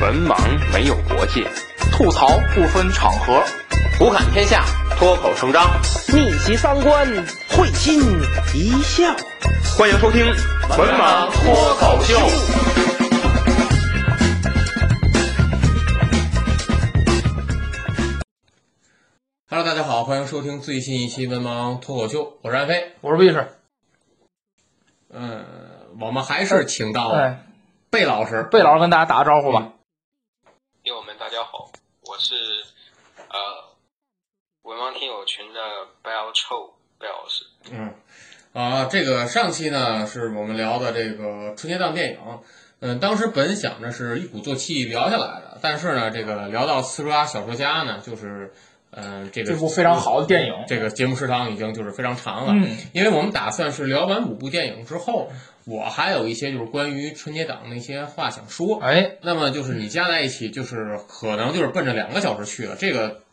文盲没有国界， 吐槽不分场合， 胡侃天下，脱口成章， 逆袭三观，会心一笑。 欢迎收听《文盲脱口秀》。 Hello， 大家好，欢迎收听最新一期《文盲脱口秀》，我是安飞， 我是卫士。 我们还是请到贝老师， 贝老师跟大家打个招呼吧。 友们大家好，我是文盲听友群的贝老师。 这个上期呢是我们聊的这个春节档电影，当时本想着是一鼓作气聊下来的，但是呢这个聊到呲抓小说家呢，就是这部非常好的电影， 这个节目时长已经就是非常长了，因为我们打算是聊完5部电影之后，我还有一些就是关于春节档那些话想说，那么就是你加在一起，就是可能就是奔着2个小时去了，这个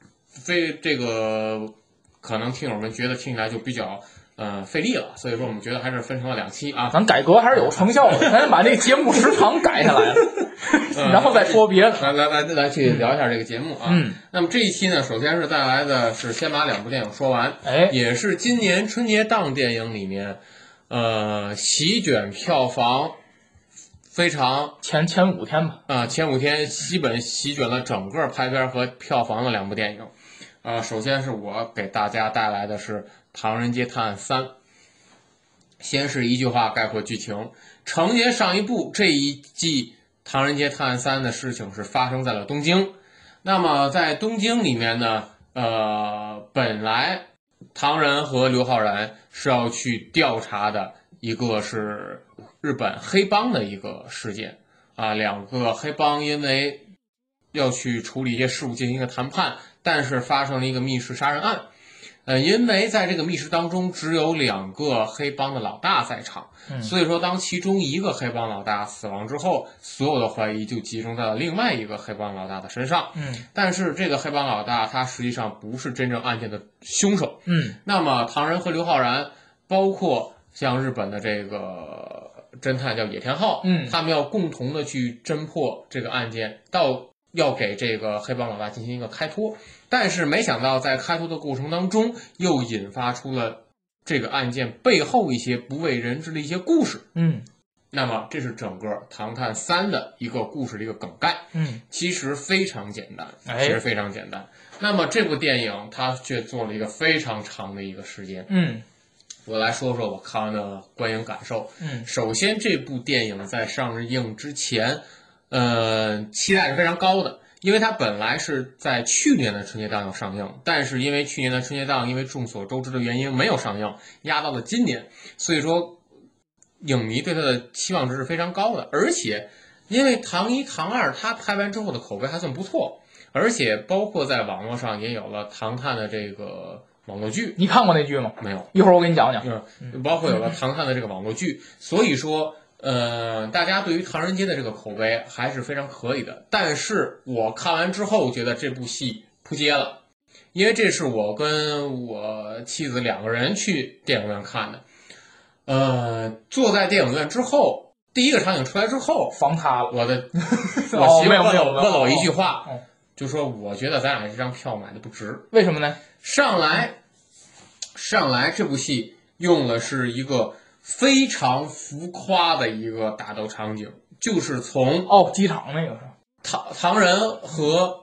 可能听友们觉得听起来就比较费力了，所以说我们觉得还是分成了2期啊。 咱改革还是有成效的，咱把这个节目时长改下来了，然后再说别的。 来去聊一下这个节目啊。那么这一期呢，首先是带来的是先把2部电影说完，也是今年春节档电影里面，席卷票房非常前5天吧， 前5天基本席卷了整个排片和票房的2部电影。首先是我给大家带来的是《唐人街探案3》。先是一句话概括剧情，承接上一部，这一季《唐人街探案3》的事情是发生在了东京。那么在东京里面呢，本来唐人和刘昊然是要去调查的一个是日本黑帮的一个事件，2个黑帮因为要去处理一些事务进行一个谈判，但是发生了一个密室杀人案。因为在这个密室当中只有2个黑帮的老大在场，所以说当其中一个黑帮老大死亡之后，所有的怀疑就集中在了另外一个黑帮老大的身上。但是这个黑帮老大他实际上不是真正案件的凶手。那么唐人和刘昊然，包括像日本的这个侦探叫野田昊，他们要共同的去侦破这个案件，要给这个黑帮老大进行一个开脱。但是没想到在开脱的过程当中，又引发出了这个案件背后一些不为人知的一些故事。那么这是整个《唐探3》的一个故事的一个梗概。其实非常简单，那么这部电影它却做了一个非常长的一个时间。我来说说我看完的观影感受。首先这部电影在上映之前，期待是非常高的。因为它本来是在去年的春节档要上映，但是因为去年的春节档因为众所周知的原因没有上映，压到了今年，所以说影迷对它的期望值是非常高的。而且因为唐1、唐2它拍完之后的口碑还算不错，而且包括在网络上也有了唐探的这个网络剧。 你看过那剧吗？ 没有， 一会儿我给你讲讲。 包括有了唐探的这个网络剧，所以说大家对于唐人街的这个口碑还是非常可以的。但是我看完之后觉得这部戏扑街了，因为这是我跟我妻子2个人去电影院看的。坐在电影院之后，第一个场景出来之后， 房塌了。 我媳妇问了我一句话，就说我觉得咱俩这张票买的不值。 为什么呢？ 上来这部戏用的是一个非常浮夸的一个打斗场景，就是从机场那个是唐人和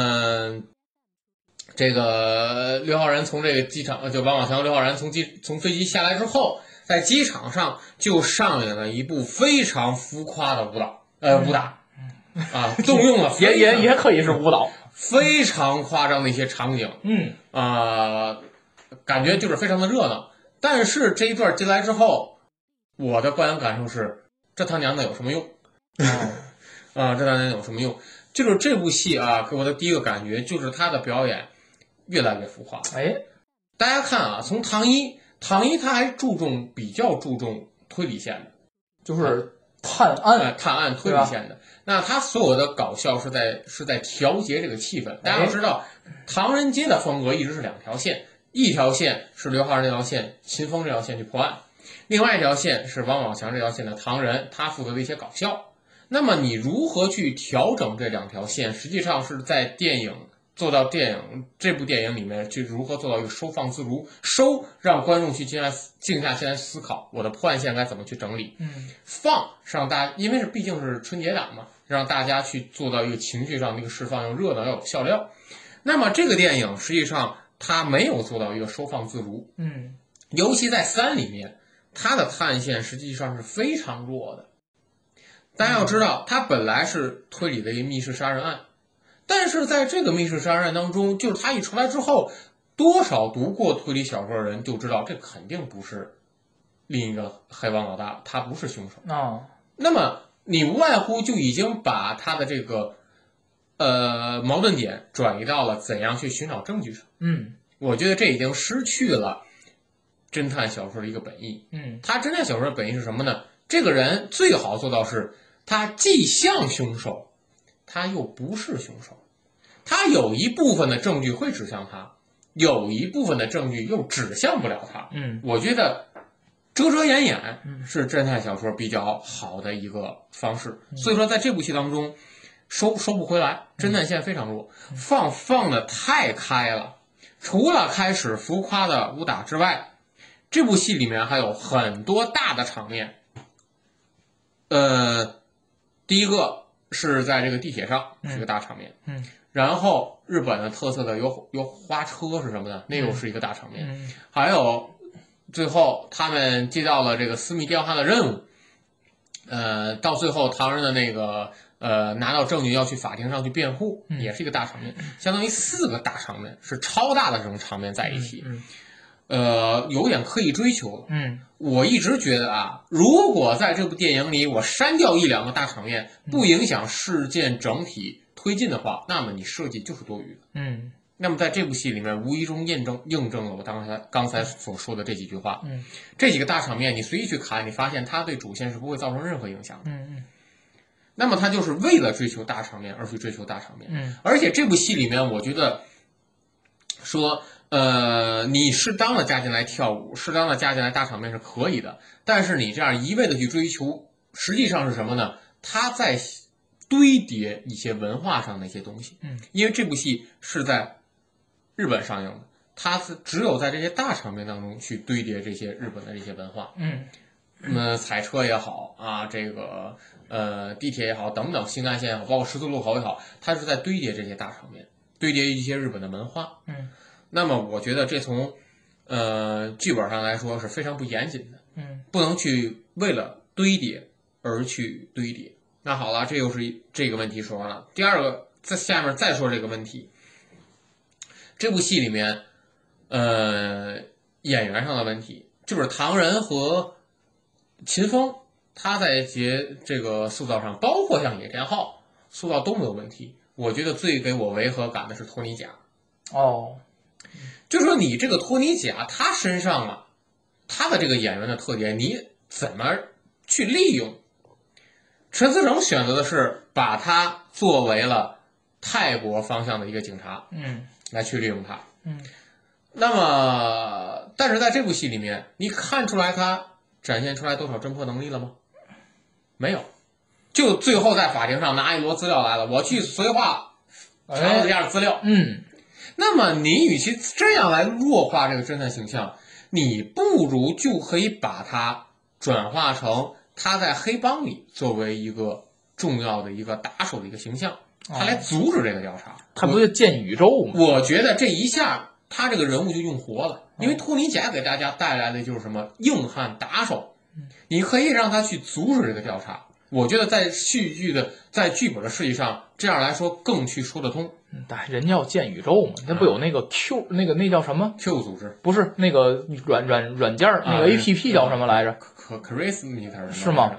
这个刘昊然从这个机场，就王宝强刘昊然从飞机下来之后，在机场上就上演了一部非常浮夸的武打动用了也可以是舞蹈， 非常夸张的一些场景，感觉就是非常的热闹。但是这一段进来之后，我的观影感受是，这他娘的有什么用？这他娘有什么用？就是这部戏给我的第一个感觉就是他的表演越来越浮夸。大家看从唐一他还比较注重推理线的， 就是探案推理线的。那他所有的搞笑是在调节这个气氛。大家要知道，唐人街的风格一直是2条线。一条线是刘昊然这条线，秦风这条线去破案，另外一条线是王宝强这条线的唐人，他负责的一些搞笑。 那么你如何去调整这两条线？实际上是在这部电影里面去如何做到一个收放自如，让观众去静下心来思考我的破案线该怎么去整理，放是让大家，因为毕竟是春节档嘛，让大家去做到一个情绪上的一个释放，要热闹要有笑料。那么这个电影实际上它没有做到一个收放自如，尤其在3里面，它的探案线实际上是非常弱的。大家要知道，它本来是推理的一个密室杀人案，但是在这个密室杀人案当中，就是它一出来之后，多少读过推理小说的人就知道，这肯定不是另一个黑帮老大，他不是凶手那么你无外乎就已经把他的这个矛盾点转移到了怎样去寻找证据上。我觉得这已经失去了侦探小说的一个本意。他侦探小说的本意是什么呢？这个人最好做到是他既像凶手，他又不是凶手。他有一部分的证据会指向他，有一部分的证据又指向不了他。我觉得遮遮掩掩是侦探小说比较好的一个方式。所以说在这部戏当中收不回来，侦探线非常弱，放的太开了。除了开始浮夸的武打之外，这部戏里面还有很多大的场面。第一个是在这个地铁上是个大场面，然后日本的特色的有花车是什么呢？那又是一个大场面，还有最后他们接到了这个私密调查的任务，到最后唐人的那个拿到证据要去法庭上去辩护，也是一个大场面，相当于4个大场面，是超大的这种场面在一起。有点刻意追求了。我一直觉得啊，如果在这部电影里我删掉1、2个大场面，不影响事件整体推进的话，那么你设计就是多余的。那么在这部戏里面，无意中印证了我刚才所说的这几句话。这几个大场面你随意去看，你发现它对主线是不会造成任何影响的。那么它就是为了追求大场面而去追求大场面。而且这部戏里面，我觉得说你适当的加进来跳舞，适当的加进来大场面是可以的，但是你这样一味的去追求，实际上是什么呢？它在堆叠一些文化上的一些东西。因为这部戏是在日本上映的，它只有在这些大场面当中去堆叠这些日本的这些文化。彩车也好啊，这个地铁也好等等，新干线也好，包括十字路口也好，它是在堆叠这些大场面，堆叠一些日本的文化。那么我觉得这从剧本上来说是非常不严谨的。不能去为了堆叠而去堆叠。那好了，这又是这个问题说完了。第二个，在下面再说这个问题。这部戏里面，演员上的问题，就是唐人和秦风，他在这个塑造上，包括像野田昊塑造都没有问题。我觉得最给我违和感的是托尼贾。就说你这个托尼贾，他身上啊，他的这个演员的特点，你怎么去利用？陈思诚选择的是把他作为了泰国方向的一个警察，来去利用他。那么，但是在这部戏里面，你看出来他展现出来多少侦破能力了吗？没有，就最后在法庭上拿一摞资料来了，我去随话查了这样的资料。那么你与其这样来弱化这个侦探形象，你不如就可以把它转化成他在黑帮里作为一个重要的一个打手的一个形象，他来阻止这个调查。 他不就建宇宙吗？ 我觉得这一下他这个人物就用活了，因为托尼贾给大家带来的就是什么硬汉打手，你可以让他去阻止这个调查。我觉得在戏剧的在剧本的设计上，这样来说更去说得通。 人家要建宇宙嘛，那不有那个 Q 那叫什么 Q 组织？ 不是那个软件那个 APP 叫什么来着 ？Charisma 是吗？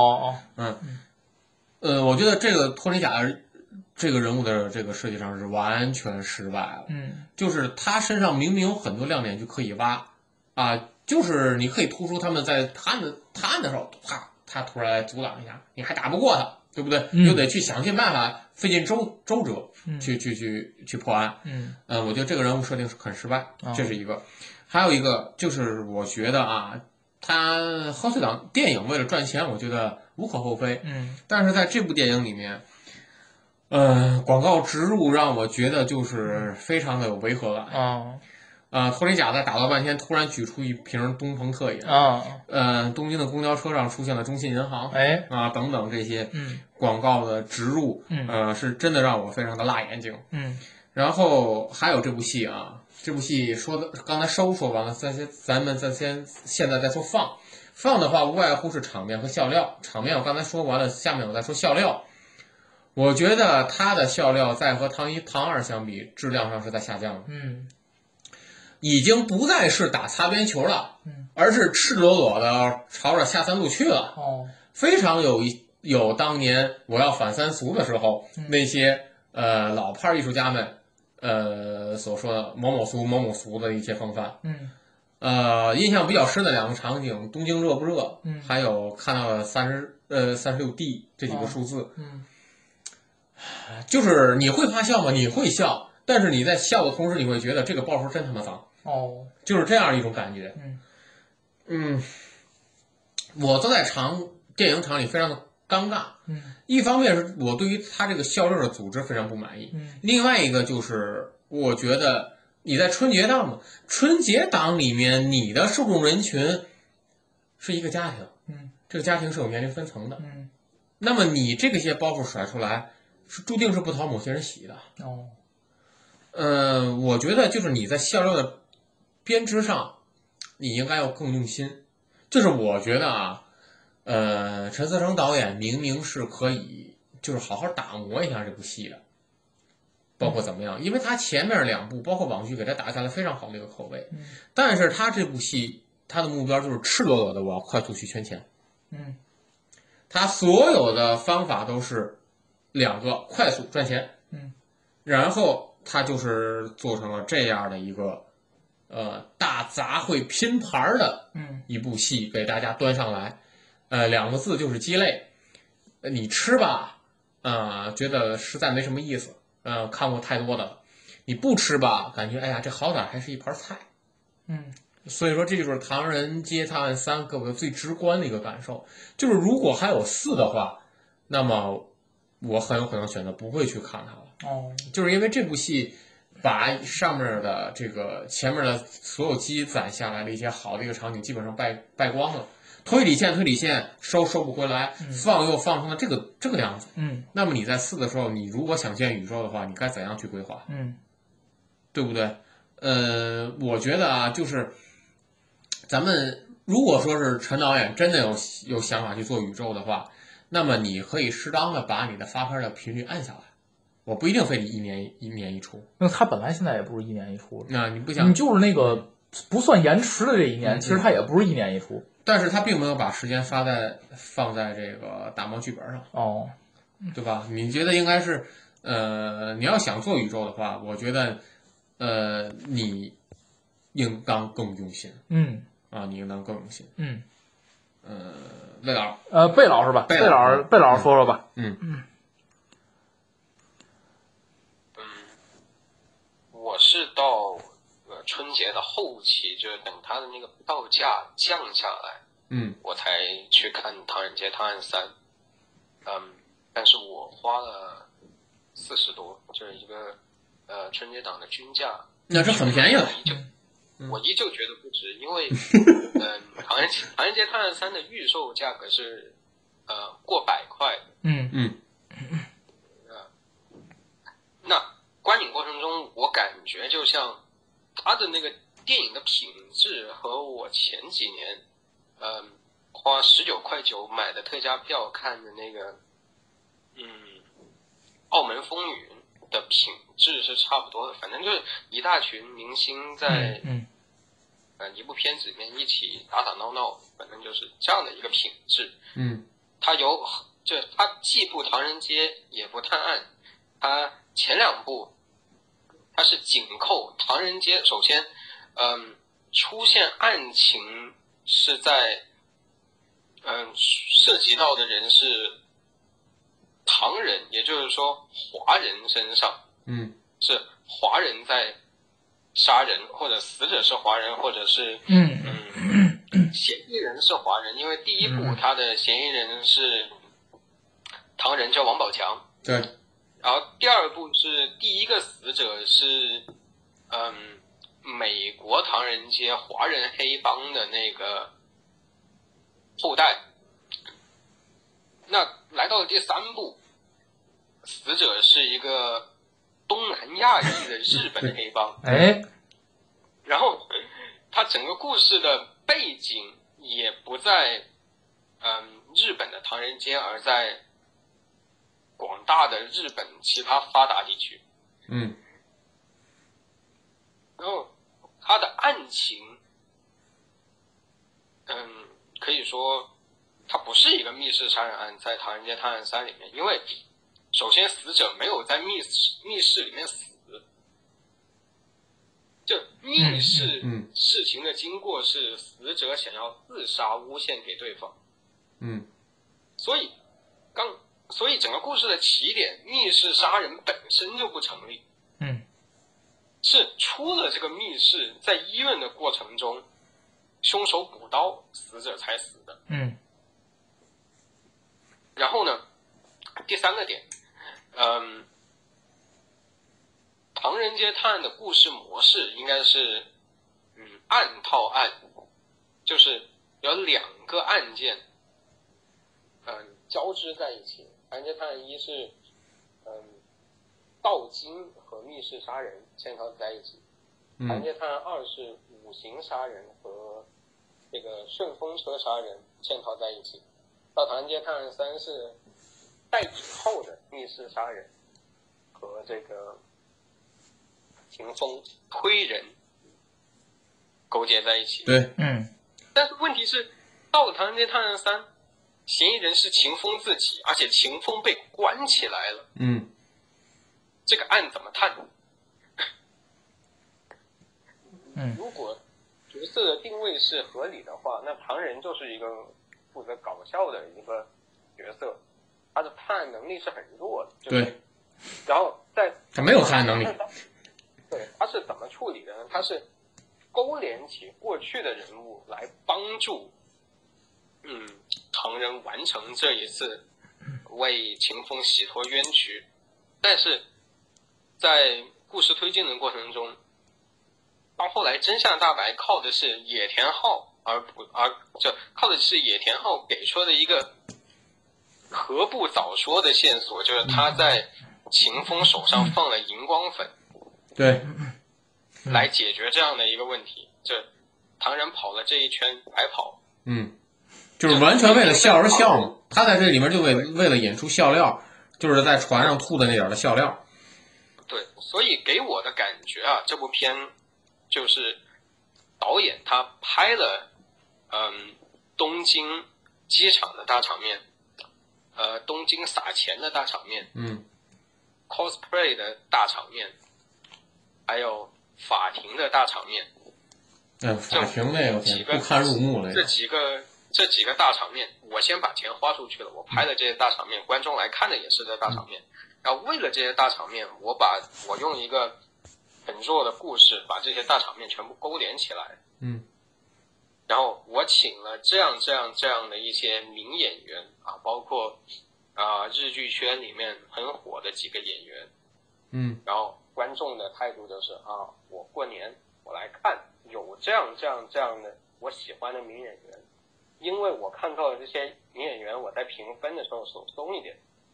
我觉得这个托尼贾这个人物的这个设计上是完全失败了。就是他身上明明有很多亮点就可以挖啊，就是你可以突出他们在探案的时候，他突然来阻挡一下，你还打不过他，对不对？又得去想尽办法，费尽周折去破案。我觉得这个人物设定是很失败，这是一个。还有一个就是我觉得啊， 他贺岁档电影为了赚钱，我觉得无可厚非。但是在这部电影里面，广告植入让我觉得就是非常的有违和感。托尼贾在打到半天，突然举出一瓶东鹏特饮。东京的公交车上出现了中信银行。等等这些广告的植入，是真的让我非常的辣眼睛。然后还有这部戏啊。这部戏说的刚才说完了，咱们现在再说放的话，无外乎是场面和笑料。场面我刚才说完了，下面我再说笑料。我觉得他的笑料在和唐一、唐二相比，质量上是在下降的。已经不再是打擦边球了，而是赤裸裸的朝着下三路去了。非常有当年我要反三俗的时候，那些老派艺术家们。所说的某某俗的一些风范。印象比较深的两个场景，东京热不热？还有看到了36D 这几个数字。就是你会发笑吗？你会笑，但是你在笑的同时，你会觉得这个报数真他妈脏。就是这样一种感觉。我坐在电影场里非常的尴尬。一方面是我对于他这个笑料的组织非常不满意，另外一个就是我觉得你在春节档里面，你的受众人群是一个家庭，这个家庭是有年龄分层的，那么你这个些包袱甩出来，注定是不讨某些人喜的。我觉得就是你在笑料的编织上，你应该要更用心。就是我觉得啊。陈思诚导演明明是可以就是好好打磨一下这部戏的，包括怎么样，因为他前面2部包括网剧给他打下了非常好的一个口碑，但是他这部戏他的目标就是赤裸裸的我要快速去圈钱。他所有的方法都是2个快速赚钱，然后他就是做成了这样的一个大杂烩拼盘的一部戏给大家端上来。2个字就是鸡肋。你吃吧，觉得实在没什么意思，看过太多的了。你不吃吧，感觉哎呀，这好歹还是一盘菜。所以说这就是《唐人街探案3》给我最直观的一个感受，就是如果还有4的话，那么我很有可能选择不会去看它了。就是因为这部戏把上面的这个前面的所有积攒下来的一些好的一个场景基本上败光了。推理线收不回来，放成了这个样子。那么你在4的时候，你如果想建宇宙的话，你该怎样去规划？对不对？我觉得啊，就是咱们如果说是陈导演真的有想法去做宇宙的话，那么你可以适当的把你的发片的频率按下来。我不一定非得一年一出。 那他本来现在也不是1年1出的。 那你不想？ 你就是那个不算延迟的这一年，其实他也不是1年1出。 但是他并没有把时间放在这个打磨剧本上。对吧？你觉得应该是，你要想做宇宙的话，我觉得，你应当更用心。你应当更用心。魏老， 贝老是吧？贝老师说说吧。 我是到春节的后期，就是等他的那个票价降下来，我才去看《唐人街探案3》。但是我花了40多，就是一个春节档的均价， 那是很便宜了。 我依旧觉得不值，因为唐人街探案3的预售价格是过100块的。那观影过程中，我感觉就像他的那个电影的品质和我前几年花19.9块买的特价票看的那个澳门风云的品质是差不多的。反正就是一大群明星在一部片子里面一起打打闹闹，反正就是这样的一个品质。他既不唐人街也不探案，他前2部它是紧扣唐人街。首先出现案情是在涉及到的人是唐人，也就是说华人身上，是华人在杀人，或者死者是华人，或者是嫌疑人是华人，因为第一部他的嫌疑人是唐人，叫王宝强。 对。 然后第二部是第一个死者是，美国唐人街华人黑帮的那个后代。那来到了第三部，死者是一个东南亚裔的日本黑帮。 哎， 然后他整个故事的背景也不在日本的唐人街，而在广大的日本其他发达地区。然后他的案情可以说它不是一个密室杀人案，在《唐人街探案3》里面，因为首先死者没有在密室里面死，就密室事情的经过是死者想要自杀诬陷给对方。所以整个故事的起点，密室杀人本身就不成立。是出了这个密室，在医院的过程中，凶手补刀，死者才死的。然后呢，第三个点，唐人街探案的故事模式应该是，案套案，就是有2个案件，交织在一起。唐人街探案1是，盗金和密室杀人嵌套在一起。唐人街探案2是五行杀人和这个顺风车杀人嵌套在一起。到唐人街探案3是带引号的密室杀人和这个秦风推人勾结在一起。 对， 但是问题是，到了唐人街探案3，嫌疑人是秦风自己，而且秦风被关起来了。这个案怎么探？如果角色的定位是合理的话，那唐人就是一个负责搞笑的一个角色，他的探案能力是很弱的。 对。 然后他没有探案能力。 对，他是怎么处理的呢？他是勾连起过去的人物来帮助，唐人完成这一次为秦风洗脱冤屈，但是在故事推进的过程中，到后来真相大白靠的是野田昊，靠的是野田昊给出的一个何不早说的线索，就是他在秦风手上放了荧光粉， 对， 来解决这样的一个问题。这唐人跑了这一圈白跑， 就是完全为了笑而笑嘛。他在这里面就为了演出笑料，就是在船上吐的那点的笑料。 对，所以给我的感觉啊，这部片就是导演他拍了东京机场的大场面，东京撒钱的大场面，cosplay 的大场面，还有法庭的大场面。 法庭那个不堪入目了。 这几个大场面，我先把钱花出去了，我拍的这些大场面，观众来看的也是这大场面。然后为了这些大场面，我用一个很弱的故事把这些大场面全部勾连起来。然后我请了这样的一些名演员啊，包括日剧圈里面很火的几个演员。然后观众的态度就是我过年我来看有这样的我喜欢的名演员，因为我看到的这些名演员，我在评分的时候手松一点，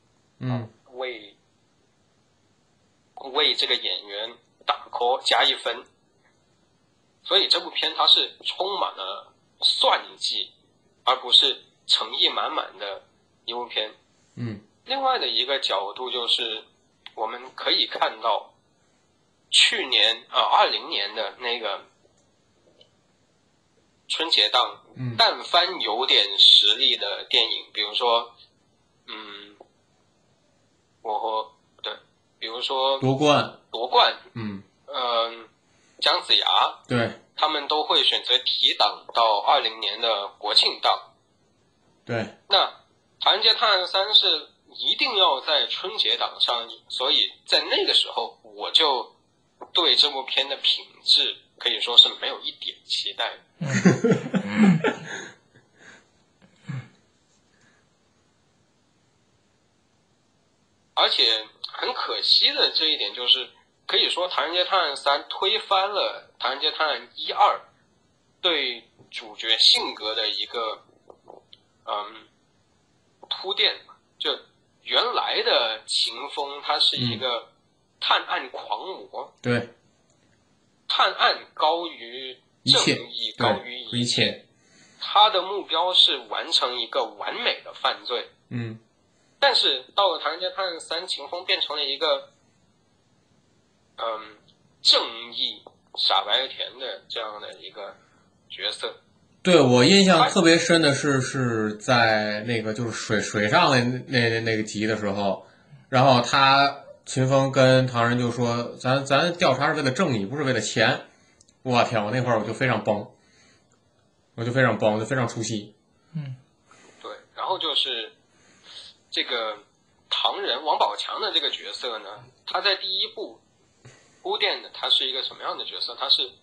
为这个演员打 call 加1分。所以这部片它是充满了算计，而不是诚意满满的一部片。另外的一个角度就是我们可以看到去年20年的那个春节档，但凡有点实力的电影，比如说比如说夺冠，姜子牙， 对， 他们都会选择提档到20年的国庆档。 对， 那《唐人街探案3》是一定要在春节档上映，所以在那个时候我就对这部片的品质可以说是没有一点期待的。而且很可惜的这一点就是，可以说《唐人街探案3》推翻了《唐人街探案1、2》对主角性格的一个铺垫。就原来的秦风他是一个探案狂魔， 对， 探案高于正义，高于一切，他的目标是完成一个完美的犯罪。但是到了《唐人街探案3》，秦风变成了一个正义傻白甜的这样的一个角色。 对，我印象特别深的是在那个就是水上那个集的时候，然后秦风跟唐人就说咱调查是为了正义，不是为了钱。我天，我那会儿我就非常崩，我就非常出戏。 对，然后就是这个唐人王宝强的这个角色呢，他在第一部铺垫的他是一个什么样的角色？他是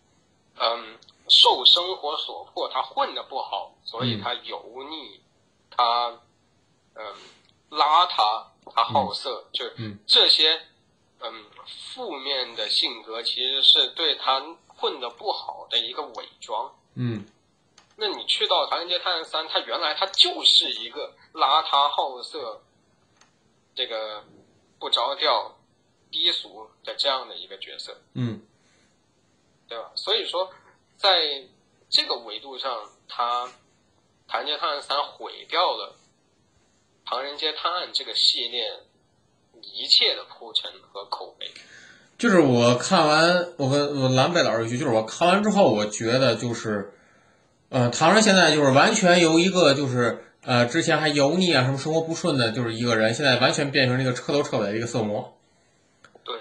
受生活所迫，他混得不好，所以他油腻，他邋遢，他好色，就这些负面的性格其实是对他混得不好的一个伪装。那你去到《唐人街探案3》，他原来他就是一个邋遢好色，这个不着调低俗的这样的一个角色。对吧？所以说在这个维度上，《唐人街探案3》毁掉了《唐人街探案》这个系列一切的铺陈和口碑。 就是我看完，我跟我蓝贝老师一句，就是我看完之后，我觉得就是唐人现在就是完全由一个就是之前还油腻啊什么生活不顺的，就是一个人，现在完全变成一个彻头彻尾的一个色魔。 对。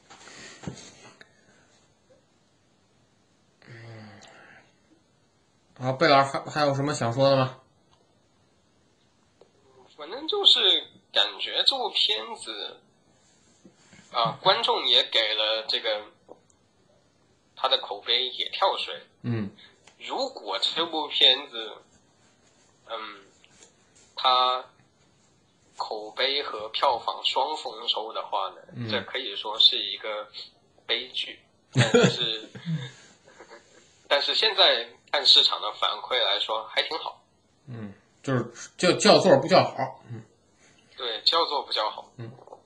好，贝老师还有什么想说的吗？ 反正就是感觉这部片子观众也给了这个他的口碑也跳水。如果这部片子它口碑和票房双丰收的话呢，这可以说是一个悲剧。但是现在按市场的反馈来说还挺好。 就是叫座不叫好。 对，叫座不叫好。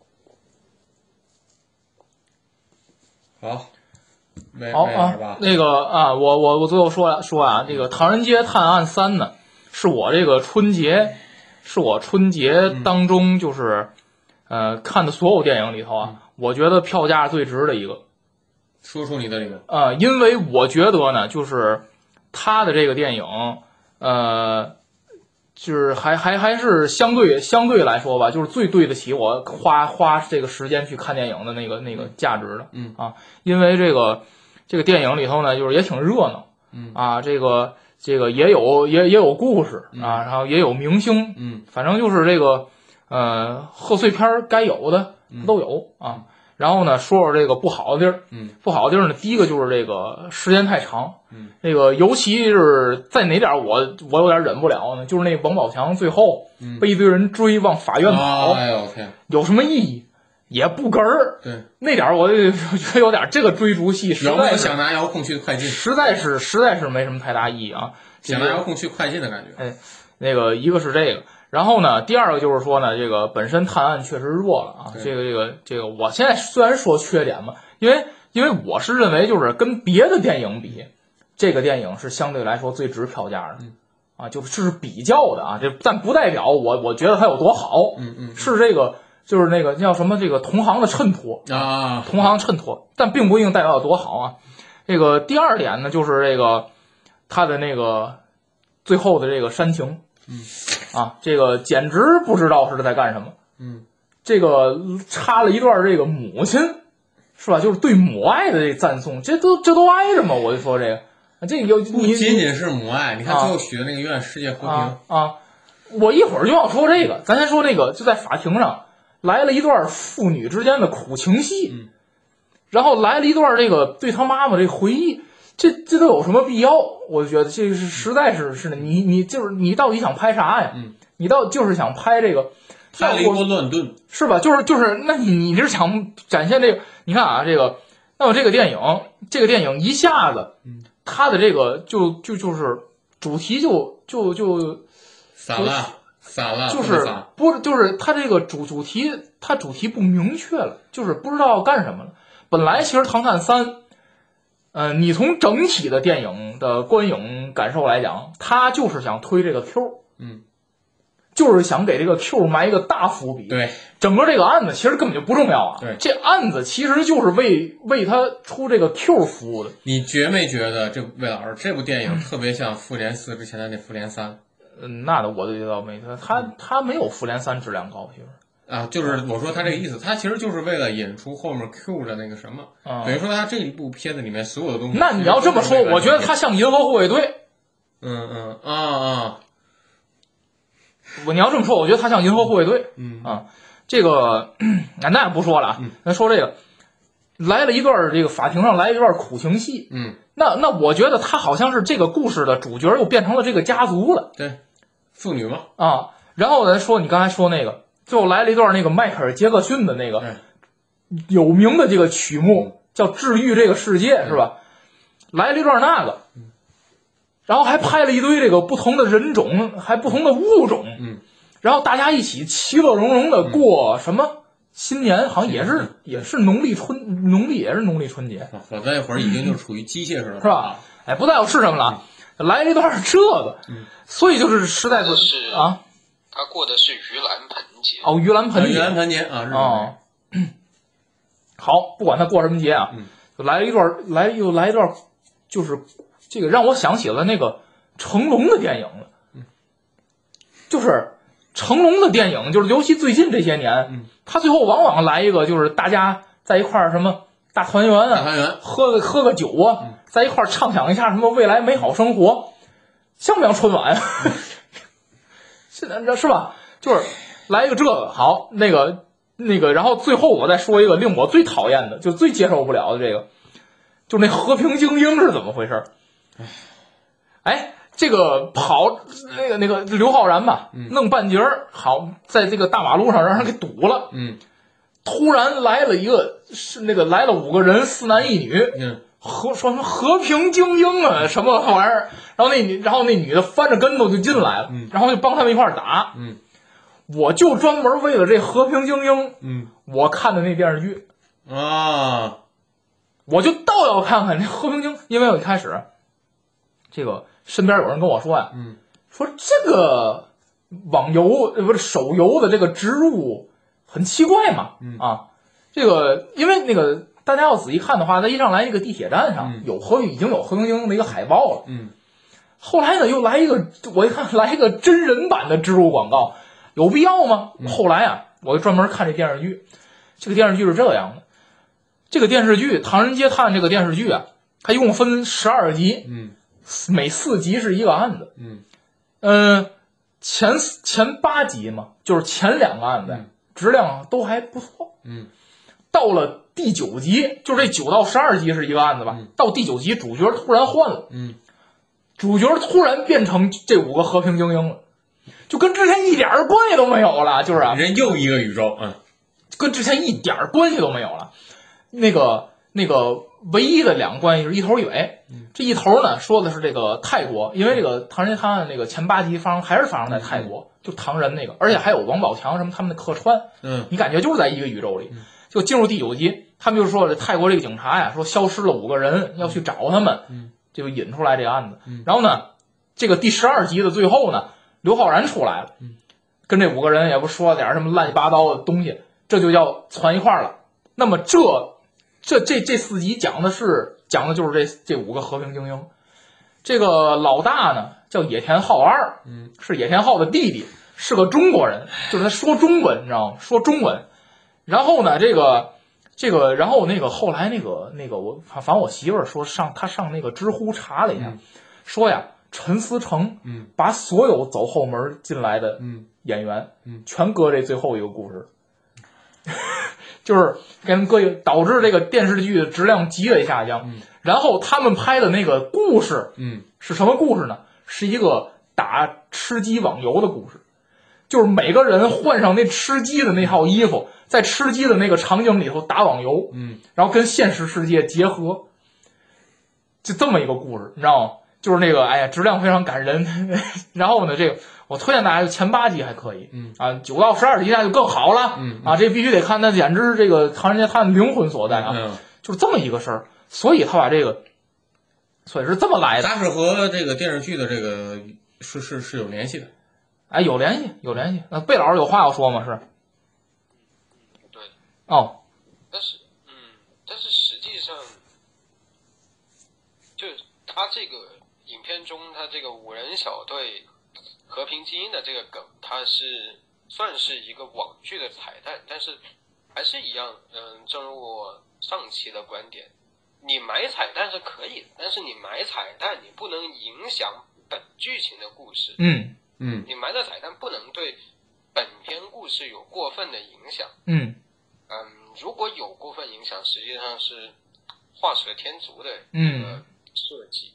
好。 好啊，那个我最后说啊，这个《唐人街探案3》呢，是我春节当中就是看的所有电影里头啊，我觉得票价最值的一个。 说出你的理由。 因为我觉得呢，就是他的这个电影，就是还是相对来说吧，就是最对得起我花这个时间去看电影的那个价值的。因为这个电影里头呢，就是也挺热闹。这个也有故事啊，然后也有明星。反正就是这个贺岁片该有的都有啊。然后呢，说说这个不好的地儿。不好的地儿呢，第一个就是这个时间太长。这个尤其是在哪点我有点忍不了呢？就是那王宝强最后被一堆人追往法院跑， 哎呦天， 有什么意义？也不哏儿。 对， 那点我就觉得有点这个追逐戏， 有没有想拿遥控去快进？ 实在是没什么太大意义啊。 想拿遥控去快进的感觉。 那个一个是这个。然后呢，第二个就是说呢，这个本身探案确实弱了啊。这个，我现在虽然说缺点嘛，因为我是认为就是跟别的电影比，这个电影是相对来说最值票价的。就是比较的啊，但不代表我觉得它有多好。是这个就是那个叫什么这个同行的衬托啊，同行衬托，但并不一定代表有多好啊。这个第二点呢，就是这个他的那个最后的这个煽情。这个简直不知道是在干什么。这个插了一段这个母亲，是吧？就是对母爱的这赞颂，这都挨着吗？我就说这个， 不仅仅是母爱，你看最后许的那个愿世界和平我一会儿就要说这个，咱先说那个，就在法庭上来了一段父女之间的苦情戏。 然后来了一段这个对他妈妈这回忆，这都有什么必要？我觉得这是实在是的，你就是你到底想拍啥呀？你就是想拍这个。 拍了一波乱炖是吧？就是，那你是想展现这个？你看啊，那么这个电影一下子，它的这个就是主题就散了， 就是不是就是它这个主题，它主题不明确了，就是不知道要干什么了。本来其实《唐探三》，你从整体的电影的观影感受来讲，它就是想推这个 Q，就是想给这个 Q 埋一个大伏笔。 对， 整个这个案子其实根本就不重要啊。 对， 这案子其实就是为他出这个 Q 服务的。 你觉没觉得魏老师这部电影特别像《复联4》之前的那《复联3》？ 那我就倒没他没有《复联3》质量高，其实。 啊，就是我说他这个意思，他其实就是为了引出后面 Q 的那个什么，等于说他这一部片子里面所有的东西。 那你要这么说，我觉得他像银河护卫队。你要这么说，我觉得他像银河护卫队。这个那也不说了啊。咱说这个，来了一段这个法庭上来一段苦情戏。那我觉得他好像是这个故事的主角，又变成了这个家族了。 对，妇女嘛。 然后咱说你刚才说那个，最后来了一段那个迈克尔·杰克逊的那个有名的这个曲目，叫《治愈这个世界》，是吧？来了一段那个。然后还拍了一堆这个不同的人种，还不同的物种，然后大家一起其乐融融的过什么新年，好像也是农历春节， 否则那会儿已经就处于机械式了， 是吧？哎，不在乎是什么了，来了一段这个，所以就是实在是啊， 他过的是盂兰盆节盂兰盆节啊， 好，不管他过什么节啊，就来了一段，就是这个让我想起了那个成龙的电影了，就是成龙的电影，就是尤其最近这些年，他最后往往来一个，就是大家在一块儿什么大团圆啊，喝个酒啊，在一块儿畅想一下什么未来美好生活，像不像春晚？现在是吧？就是来一个这个好，那个，然后最后我再说一个令我最讨厌的，就最接受不了的这个，就那和平精英是怎么回事？哎，这个跑那个刘昊然吧，弄半截儿，好在这个大马路上让人给堵了。突然来了来了5个人，4男1女，说什么和平精英啊，什么玩意儿？然后那女的翻着跟头就进来了，然后就帮他们一块儿打。我就专门为了这和平精英，我看的那电视剧啊， 我就倒要看看这和平精英，因为我一开始。这个身边有人跟我说呀，说这个网游不是手游的这个植入很奇怪嘛，这个因为那个大家要仔细看的话，在一上来那个地铁站上已经有和平精英的一个海报了，后来呢又来一个，我一看来一个真人版的植入广告，有必要吗？后来啊，我就专门看这电视剧，这个电视剧是这样的，这个电视剧《唐人街探》这个电视剧啊，它一共分12集，每4集是一个案子，前8集嘛，就是前2个案子，质量都还不错，到了第9集，就是这9到12集是一个案子吧，到第9集主角突然换了，主角突然变成这5个和平精英了，就跟之前一点关系都没有了，就是人又一个宇宙， 跟之前一点关系都没有了，那个唯一的2个关系是一头一尾，这一头呢说的是这个泰国，因为这个唐人街探案那个前8集还是发生在泰国，就唐人那个，而且还有王宝强什么他们的客串，你感觉就是在一个宇宙里。就进入第9集，他们就说这泰国这个警察呀，说消失了5个人，要去找他们，就引出来这个案子。然后呢，这个第12集的最后呢，刘昊然出来了，跟这5个人也不说点什么乱七八糟的东西，这就叫攒一块了。那么这4集讲的就是这5个和平精英。这个老大呢叫野田浩二，是野田浩的弟弟，是个中国人，就是他说中文，你知道吗？说中文。然后呢，然后后来反正我媳妇儿说她上那个知乎查了一下，说呀，陈思诚把所有走后门进来的演员全搁这最后一个故事。 就是给他们搁一个，导致这个电视剧的质量极为下降。然后他们拍的那个故事，是什么故事呢？是一个打吃鸡网游的故事，就是每个人换上那吃鸡的那套衣服，在吃鸡的那个场景里头打网游，然后跟现实世界结合，就这么一个故事，你知道吗？就是那个，哎呀，质量非常感人。然后呢，这个我推荐大家前8集还可以，9到12集那就更好了，这必须得看，那简直是这个唐人街探案灵魂所在啊，就是这么一个事儿。所以他把这个，所以是这么来的。 它是和这个电视剧的这个是有联系的， 哎，有联系，有联系。那贝老师有话要说吗？是？ 对。 哦。 但是实际上，就是他这个影片中，他这个5人小队和平精英的这个梗，它是算是一个网剧的彩蛋，但是还是一样，正如我上期的观点，你埋彩蛋是可以的，但是你埋彩蛋，你不能影响本剧情的故事。你埋的彩蛋不能对本片故事有过分的影响。如果有过分影响，实际上是画蛇添足的一个设计。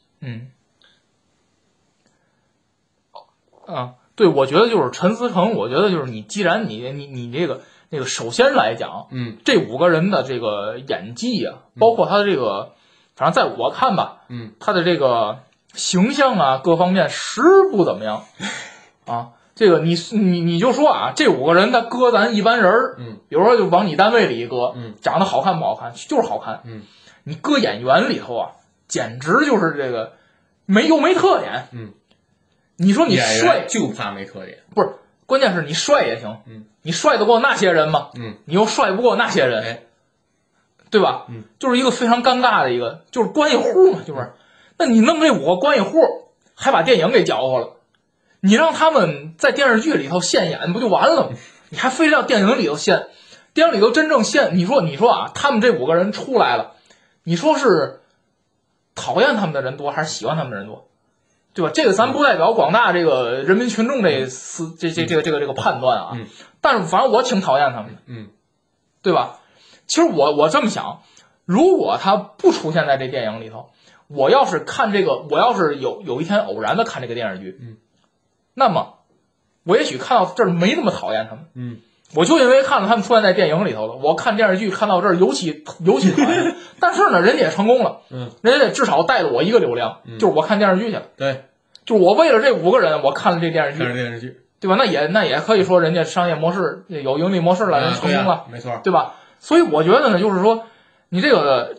对，我觉得就是陈思诚，我觉得就是你，既然你这个那个，首先来讲，这5个人的这个演技啊，包括他的这个，反正在我看吧，他的这个形象啊，各方面实不怎么样啊。这个你就说啊，这5个人他搁咱一般人儿，比如说就往你单位里一搁，长得好看不好看，就是好看。你搁演员里头啊，简直就是这个没特点。你说你帅就怕没特点， 不是，关键是你帅也行，你帅得过那些人吗？你又帅不过那些人，对吧？就是一个非常尴尬的一个，就是关系户嘛，就是。那你弄这5个关系户，还把电影给搅和了。你让他们在电视剧里头现演不就完了吗？你还非要电影里头现，电影里头真正现，你说啊，他们这5个人出来了，你说是讨厌他们的人多还是喜欢他们的人多，对吧？这个咱不代表广大这个人民群众这个判断啊。但是反正我挺讨厌他们的，对吧？其实我这么想，如果他不出现在这电影里头，我要是看这个，我要是有一天偶然的看这个电视剧，那么我也许看到这儿没那么讨厌他们，我就因为看了他们出现在电影里头了，我看电视剧看到这儿尤其讨厌。但是呢，人家也成功了，人家至少带了我一个流量，就是我看电视剧去了。 对， 就是我为了这5个人，我看了这电视剧，对吧？那也可以说人家商业模式有盈利模式了，人成功了， 没错， 对吧？所以我觉得呢，就是说你这个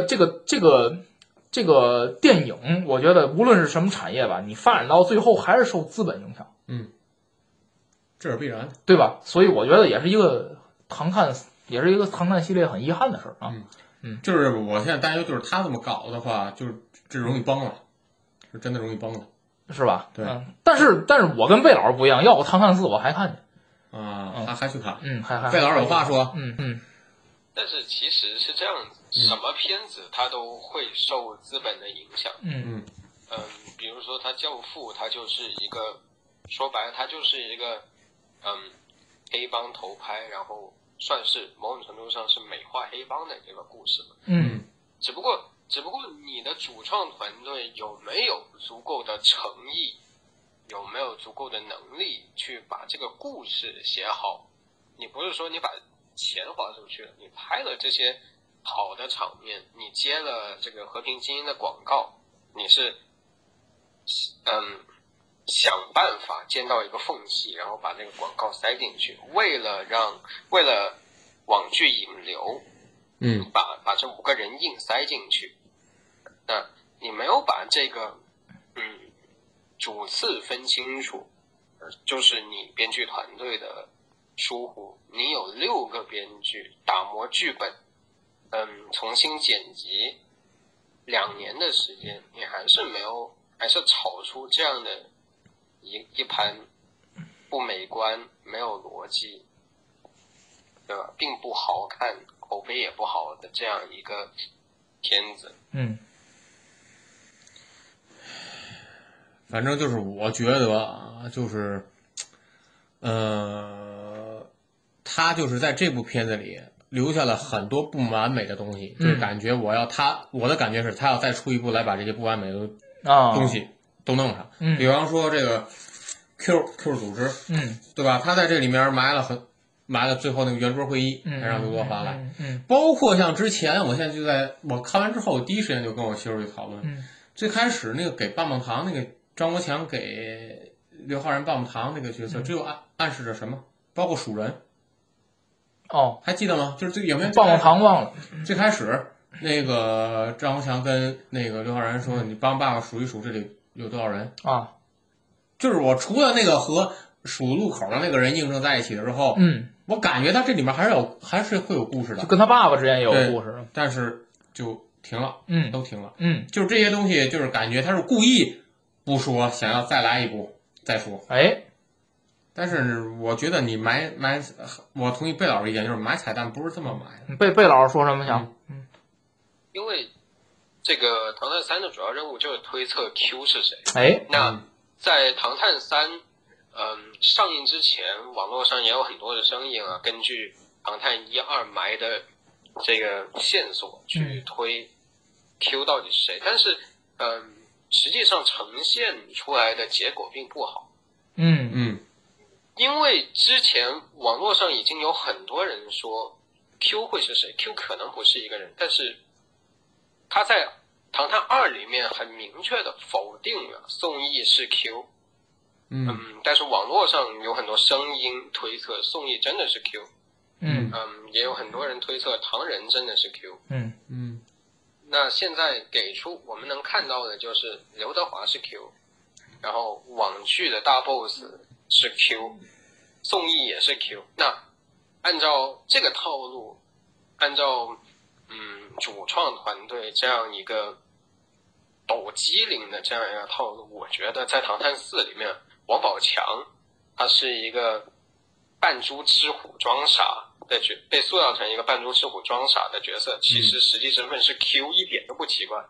电影，我觉得无论是什么产业吧，你发展到最后还是受资本影响， 这是必然的， 对吧？所以我觉得也是一个唐探系列很遗憾的事啊。 就是我现在担忧，就是他这么搞的话，就是这容易崩了，是真的容易崩了， 是吧？ 对。 但是我跟贝老师不一样，要我唐探4我还看去啊，还去看， 还贝老师有话说， 但是其实是这样子，什么片子它都会受资本的影响。比如说他《教父》，他就是一个，说白了，他就是一个，黑帮头拍，然后算是某种程度上是美化黑帮的这个故事嘛。只不过你的主创团队有没有足够的诚意，有没有足够的能力去把这个故事写好？你不是说你把钱花出去了，你拍了这些好的场面，你接了这个和平精英的广告，你是想办法见到一个缝隙，然后把这个广告塞进去，为了网剧引流，把这5个人硬塞进去。那你没有把这个主次分清楚，就是你编剧团队的疏忽。你有6个编剧打磨剧本，重新剪辑2年的时间，你还是炒出这样的一盘不美观、没有逻辑，对吧？并不好看、口碑也不好的这样一个片子。 反正就是我觉得啊，就是他就是在这部片子里留下了很多不完美的东西，就是感觉我的感觉是他要再出一部来把这些不完美的东西都弄上。比方说这个 Q 组织，对吧？他在这里面埋了最后那个圆桌会议，才让刘德华来。包括像之前，我现在就在我看完之后，第一时间就跟我媳妇去讨论。最开始那个给棒棒糖那个张国强给刘昊然棒棒糖那个角色，只有暗示着什么？包括蜀人。还记得吗？就是这有没有棒棒糖忘了？ 最开始那个张国强跟那个刘昊然说：“你帮爸爸数一数这里有多少人啊？” 就是我除了那个和数路口的那个人映射在一起的时候，我感觉他这里面还是会有故事的， 就跟他爸爸之间也有故事， 但是就停了，都停了， 就是这些东西，就是感觉他是故意不说，想要再来一部再说，但是我觉得你埋，我同意贝老师意见，就是埋彩蛋不是这么埋的。 贝老师说什么想？ 因为这个《唐探三》的主要任务就是推测 Q 是谁。那在《唐探三》上映之前，网络上也有很多的声音啊，根据《唐探一二》埋的这个线索去推 Q 到底是谁，但是实际上呈现出来的结果并不好。因为之前网络上已经有很多人说 Q 会是谁 ，Q 可能不是一个人，但是他在《唐探二》里面很明确的否定了宋轶是 Q。但是网络上有很多声音推测宋轶真的是 Q。也有很多人推测唐人真的是 Q。那现在给出我们能看到的就是刘德华是 Q， 然后网剧的大 boss 是 Q， 宋轶也是 Q。那按照这个套路，按照主创团队这样一个抖机灵的这样一个套路，我觉得在《唐探四》里面，王宝强他是一个扮猪吃虎装傻的被塑造成一个扮猪吃虎装傻的角色，其实实际身份是 Q， 一点都不奇怪。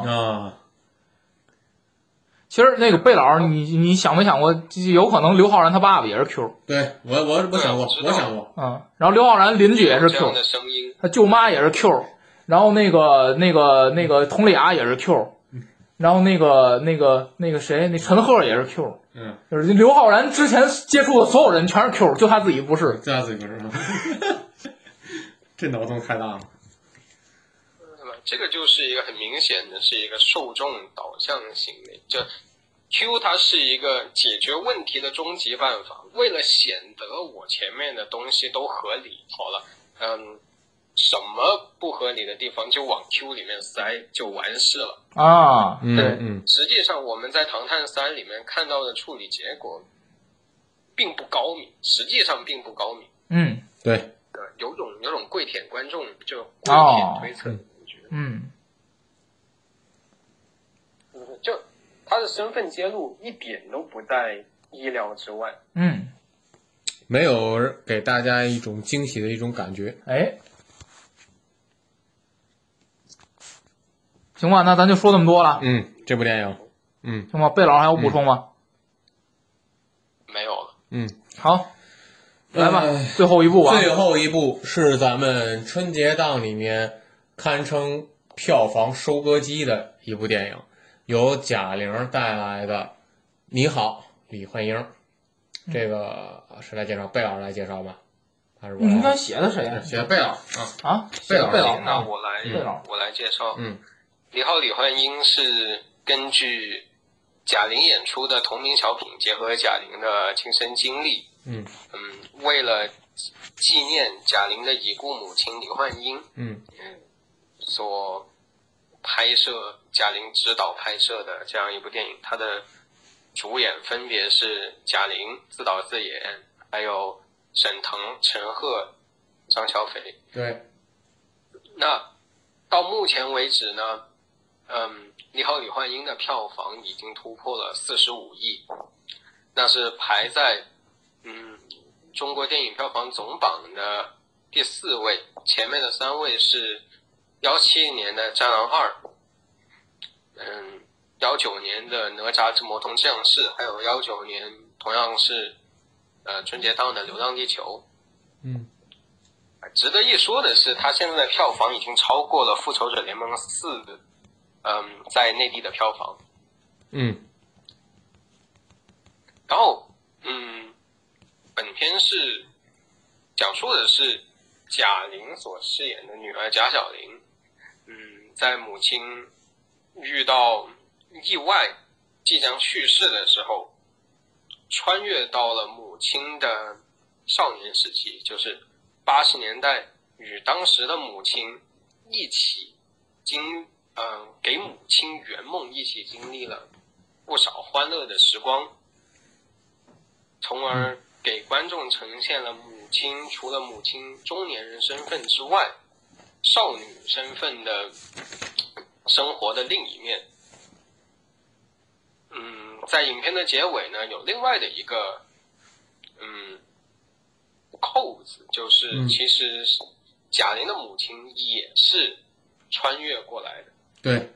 其实那个贝老师，你想没想过，有可能刘昊然他爸爸也是 Q？ 对，我想过，我想过。 然后刘昊然邻居也是 Q， 这样的声音， 他舅妈也是 Q， 然后那个佟丽娅也是 Q， 然后那个谁，那陈赫也是 Q。就是刘昊然之前接触的所有人全是 Q， 就他自己不是。 就他自己不是。这脑洞太大了。 这个就是一个很明显的是一个受众导向行为，就 Q 它是一个解决问题的终极办法，为了显得我前面的东西都合理，好了，什么不合理的地方就往 Q 里面塞就完事了对，实际上我们在《唐探三》里面看到的处理结果并不高明，实际上并不高明。 对， 有种跪舔观众就跪舔推测。就他的身份揭露一点都不在意料之外。 没有给大家一种惊喜的一种感觉。 行吧，那咱就说这么多了。 这部电影， 行吧，贝老师还有补充吗？ 没有了。 好，来吧，最后一部吧。 最后一部是咱们春节档里面堪称票房收割机的一部电影，由贾玲带来的《你好，李焕英》。这个谁来介绍？贝老师来介绍吧。 你应该写的谁呀？ 写的贝老师贝老师。 那我来介绍。你好，李焕英是根据贾玲演出的同名小品，结合贾玲的亲身经历，为了纪念贾玲的已故母亲李焕英，所拍摄，贾玲指导拍摄的这样一部电影。它的主演分别是贾玲自导自演，还有沈腾、陈赫、张小斐。 对。 那到目前为止呢，你好，李焕英的票房已经突破了45亿，那是排在中国电影票房总榜的第4位，前面的3位是17年的《战狼2》，19年的《哪吒之魔童降世》，还有19年同样是春节档的《流浪地球》。 值得一说的是，它现在的票房已经超过了《复仇者联盟4》在内地的票房。然后本片是讲述的是贾玲所饰演的女儿贾晓玲，在母亲遇到意外即将去世的时候，穿越到了母亲的少年时期，就是80年代，与当时的母亲一起给母亲圆梦，一起经历了不少欢乐的时光，从而给观众呈现了母亲除了母亲中年人身份之外，少女身份的生活的另一面。在影片的结尾呢，有另外的一个扣子，就是其实贾玲的母亲也是穿越过来的。 对，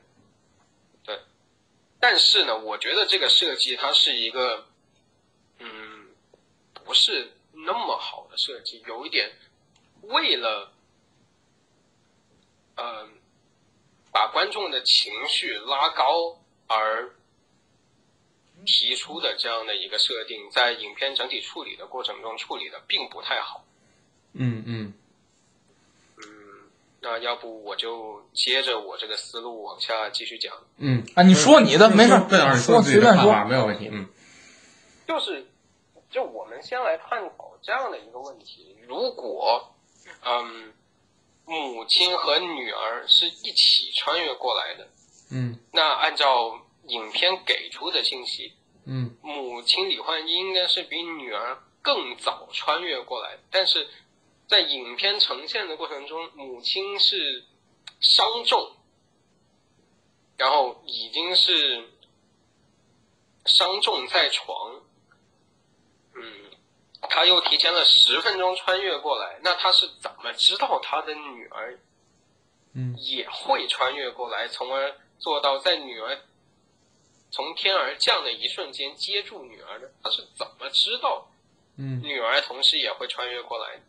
但是呢，我觉得这个设计它是一个不是那么好的设计，有一点为了把观众的情绪拉高而提出的这样的一个设定，在影片整体处理的过程中处理的并不太好。那要不我就接着我这个思路往下继续讲。 你说你的，没事， 贝老师说自己的看法没有问题。 就我们先来探讨这样的一个问题：如果母亲和女儿是一起穿越过来的，那按照影片给出的信息，母亲李焕英应该是比女儿更早穿越过来，但是在影片呈现的过程中，母亲是伤重，然后已经是伤重在床，他又提前了10分钟穿越过来，那他是怎么知道他的女儿也会穿越过来，从而做到在女儿从天而降的一瞬间接住女儿的？他是怎么知道女儿同时也会穿越过来的？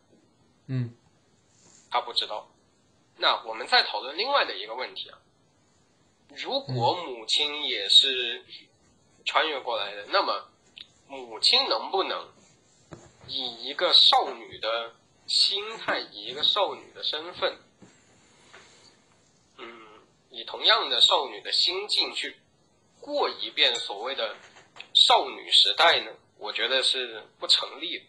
他不知道。那我们再讨论另外的一个问题啊，如果母亲也是穿越过来的，那么母亲能不能以一个少女的心态，以一个少女的身份，以同样的少女的心境去过一遍所谓的少女时代呢？我觉得是不成立的。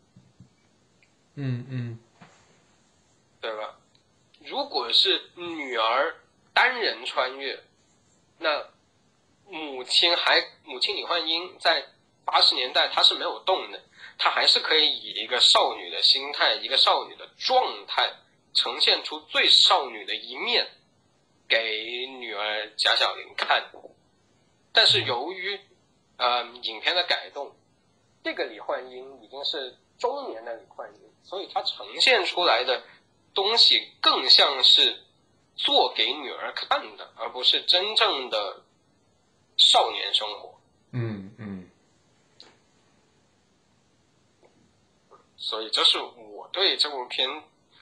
对吧？如果是女儿单人穿越，那母亲李焕英在80年代她是没有动的，她还是可以以一个少女的心态，一个少女的状态，呈现出最少女的一面给女儿贾晓玲看。但是由于影片的改动，这个李焕英已经是中年的李焕英，所以她呈现出来的东西更像是做给女儿看的，而不是真正的少年生活。所以这是我对这部片，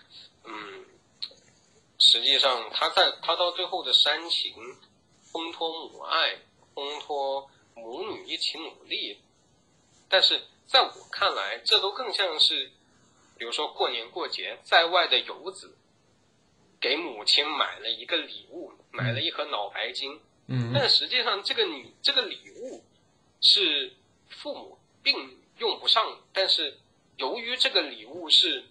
实际上他到最后的煽情、烘托母爱、烘托母女一起努力，但是在我看来，这都更像是比如说过年过节，在外的游子给母亲买了一个礼物，买了一盒脑白金，但实际上这个礼物是父母并用不上，但是由于这个礼物是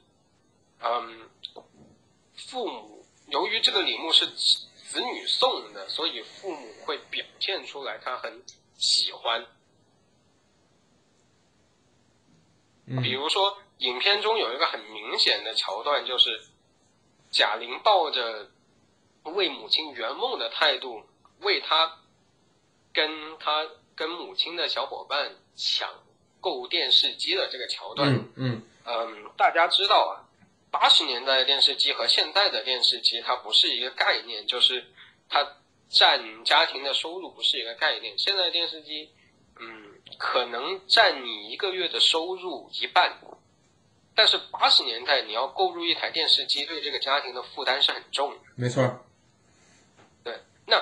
由于这个礼物是子女送的，所以父母会表现出来他很喜欢。比如说影片中有一个很明显的桥段，就是贾玲抱着为母亲圆梦的态度，为她跟母亲的小伙伴抢购电视机的这个桥段。大家知道啊，80年代的电视机和现在的电视机它不是一个概念，就是它占家庭的收入不是一个概念。现在的电视机可能占你1个月的收入1半， 但是80年代你要购入一台电视机，对这个家庭的负担是很重的。 没错。 对，那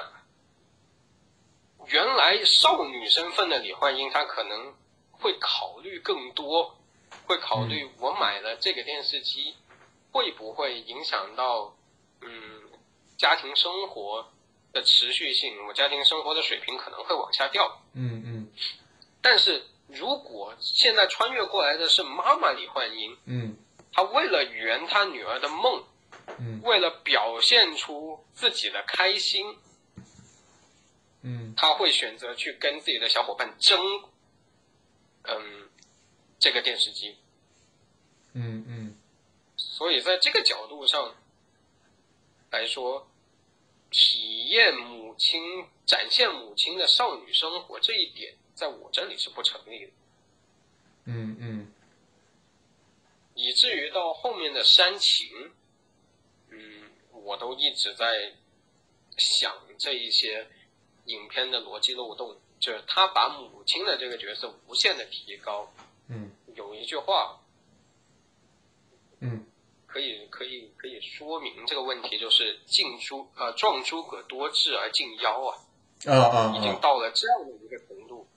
原来少女身份的李焕英，她可能会考虑更多，会考虑我买了这个电视机，会不会影响到家庭生活的持续性，我家庭生活的水平可能会往下掉。但是如果现在穿越过来的是妈妈李焕英，她为了圆她女儿的梦，为了表现出自己的开心，她会选择去跟自己的小伙伴争，这个电视机。所以在这个角度上来说，体验母亲、展现母亲的少女生活这一点，在我这里是不成立的。以至于到后面的煽情，我都一直在想这一些影片的逻辑漏洞，就是他把母亲的这个角色无限的提高。有一句话，可以说明这个问题，就是撞诸葛多智而近妖啊，已经到了这样的一个程度。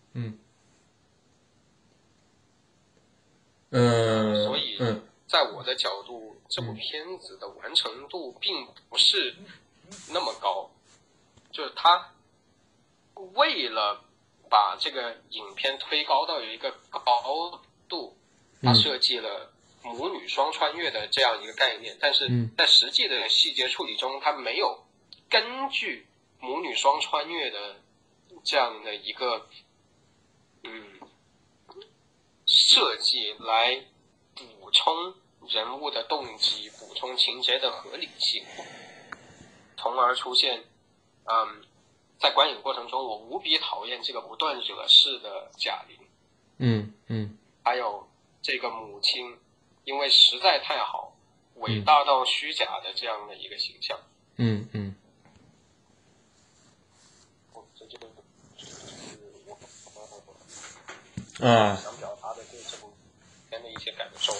所以在我的角度，这部片子的完成度并不是那么高，就是他为了把这个影片推高到有一个高度，他设计了母女双穿越的这样一个概念，但是在实际的细节处理中，他没有根据母女双穿越的这样的一个设计来补充人物的动机，补充情节的合理性，从而出现在观影过程中我无比讨厌这个不断惹事的贾玲，还有这个母亲因为实在太好，伟大到虚假的这样的一个形象。这就是我想表达的对这部片的一些感受。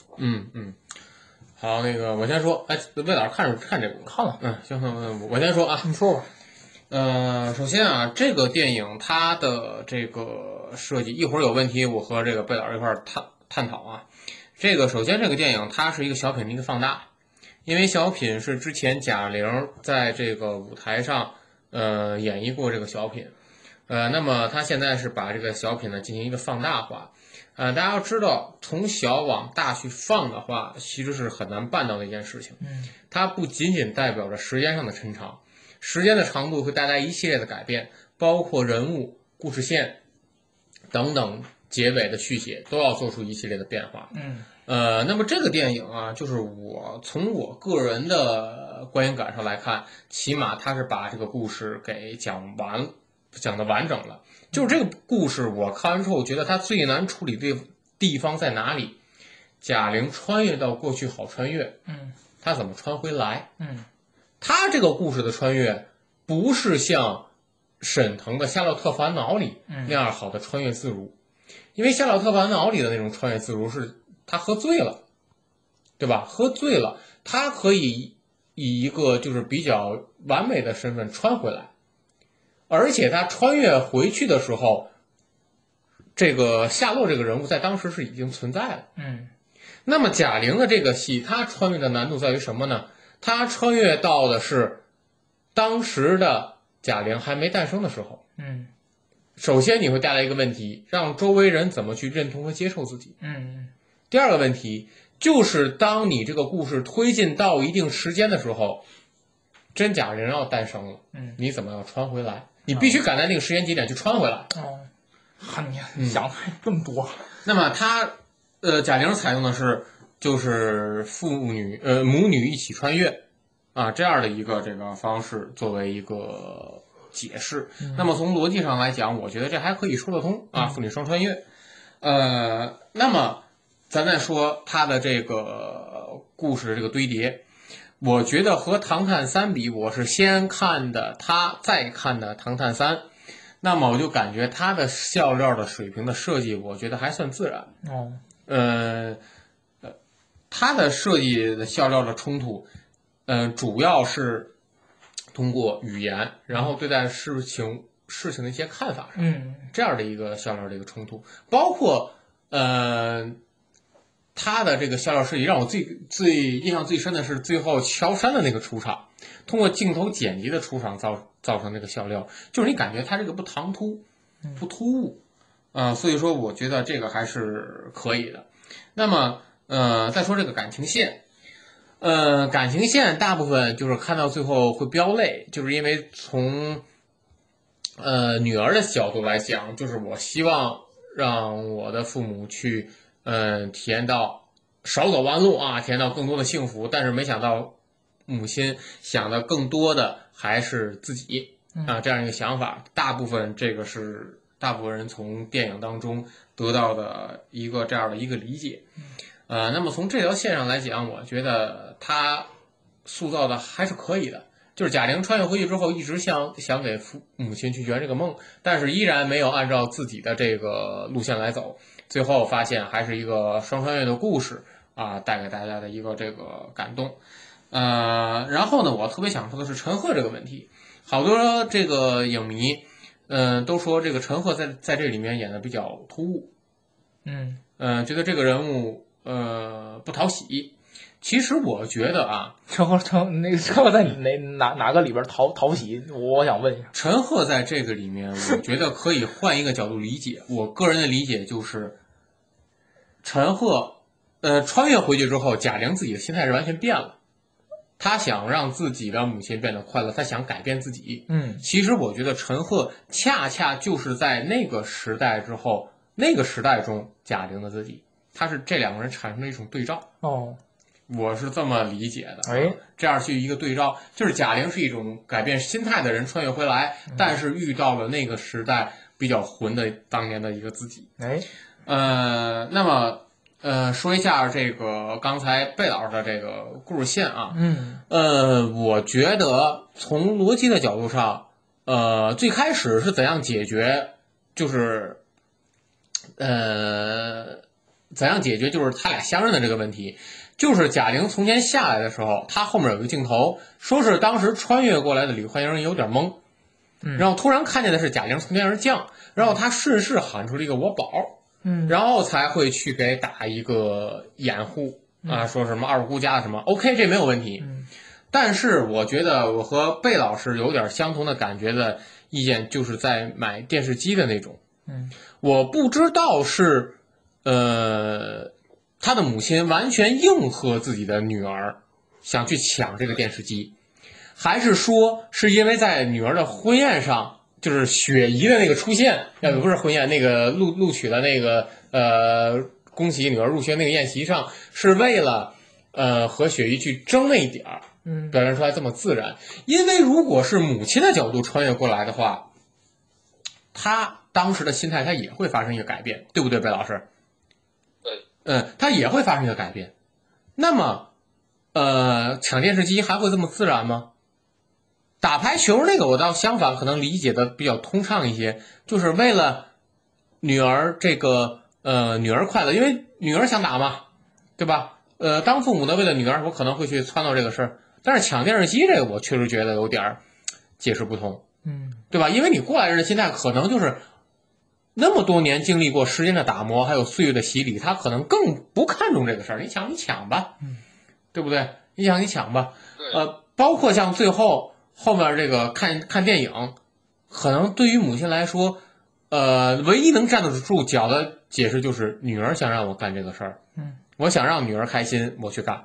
好，那个我先说，魏老师看这部看了， 行，我先说啊， 你说吧。 首先啊，这个电影它的这个设计，一会儿有问题我和这个贝老师一块儿探讨啊。首先这个电影它是一个小品的一个放大，因为小品是之前贾玲在这个舞台上演绎过这个小品，那么他现在是把这个小品呢进行一个放大化。大家要知道，从小往大去放的话，其实是很难办到的一件事情。它不仅仅代表着时间上的抻长，时间的长度会带来一系列的改变，包括人物、故事线等等，结尾的续写都要做出一系列的变化。那么这个电影啊，就是从我个人的观影感受来看，起码它是把这个故事给讲得完整了。就是这个故事，我看完之后，觉得它最难处理的地方在哪里？贾玲穿越到过去好穿越，她怎么穿回来？她这个故事的穿越，不是像沈腾的《夏洛特烦恼》里那样好的穿越自如，因为《夏洛特烦恼》里的那种穿越自如是他喝醉了，对吧？喝醉了，他可以以一个就是比较完美的身份穿回来。而且他穿越回去的时候，这个夏洛这个人物在当时是已经存在了。那么贾玲的这个戏，她穿越的难度在于什么呢？她穿越到的是当时的贾玲还没诞生的时候。首先你会带来一个问题，让周围人怎么去认同和接受自己。第二个问题就是当你这个故事推进到一定时间的时候，真贾玲要诞生了，你怎么要穿回来？你必须赶在那个时间节点去穿回来。 你想太这么多。 那么他贾玲采用的是就是母女一起穿越啊这样的一个这个方式作为一个解释。那么从逻辑上来讲，我觉得这还可以说得通啊，父女双穿越。那么咱再说他的这个故事这个堆叠。我觉得和《唐探三》比，我是先看的他，再看的《唐探三》，那么我就感觉他的笑料的水平的设计，我觉得还算自然。 它的设计的笑料的冲突，主要是通过语言，然后对待事情的一些看法上，这样的一个笑料的一个冲突，包括他的这个笑料设计让我最印象最深的是最后乔杉的那个出场，通过镜头剪辑的出场造成那个笑料，就是你感觉他这个不唐突，不突兀，所以说我觉得这个还是可以的。那么再说这个感情线，感情线大部分就是看到最后会飙泪，就是因为从女儿的角度来讲，就是我希望让我的父母去体验到少走弯路啊，体验到更多的幸福，但是没想到母亲想的更多的还是自己啊，这样一个想法，大部分人从电影当中得到的一个这样的一个理解。那么从这条线上来讲，我觉得他塑造的还是可以的。就是贾玲穿越回去之后，一直想给母亲去圆这个梦，但是依然没有按照自己的这个路线来走，最后发现还是一个双穿越的故事啊，带给大家的一个这个感动。然后呢，我特别想说的是陈赫这个问题，好多这个影迷都说这个陈赫在这里面演的比较突兀，觉得这个人物不讨喜。其实我觉得啊， 陈赫在你哪个里边讨喜？我想问一下， 陈赫在这个里面，我觉得可以换一个角度理解。我个人的理解就是，陈赫穿越回去之后，贾玲自己的心态是完全变了。他想让自己的母亲变得快乐，他想改变自己。其实我觉得陈赫恰恰就是在那个时代之后，那个时代中贾玲的自己，他是这两个人产生了一种对照。我是这么理解的。这样去一个对照，就是贾玲是一种改变心态的人穿越回来，但是遇到了那个时代比较混的当年的一个自己。那么说一下这个刚才贝老师的这个故事线啊。我觉得从逻辑的角度上，最开始是怎样解决，就是怎样解决就是他俩相认的这个问题。就是贾玲从前下来的时候，她后面有一个镜头，说是当时穿越过来的李焕英有点懵，然后突然看见的是贾玲从天而降，然后她顺势喊出了一个我宝，然后才会去给打一个掩护啊，说什么二姑家的什么 OK， 这没有问题。但是我觉得我和贝老师有点相同的感觉的意见，就是在买电视机的那种。我不知道是他的母亲完全应和自己的女儿想去抢这个电视机，还是说是因为在女儿的婚宴上，就是雪姨的那个出现，不是婚宴，那个录取的那个恭喜女儿入学那个宴席上，是为了和雪姨去争那一点儿，表现出来这么自然。因为如果是母亲的角度穿越过来的话，她当时的心态她也会发生一个改变，对不对，贝老师？它也会发生一个改变。那么，抢电视机还会这么自然吗？打排球那个我倒相反可能理解的比较通畅一些，就是为了女儿这个女儿快乐，因为女儿想打嘛，对吧？当父母的为了女儿，我可能会去撺掇这个事儿。但是抢电视机这个，我确实觉得有点解释不通，对吧？因为你过来人的心态可能就是。那么多年经历过时间的打磨，还有岁月的洗礼，他可能更不看重这个事儿。你抢吧，对不对？你抢吧。包括像后面这个看电影，可能对于母亲来说，唯一能站得住脚的解释就是女儿想让我干这个事儿，我想让女儿开心，我去干，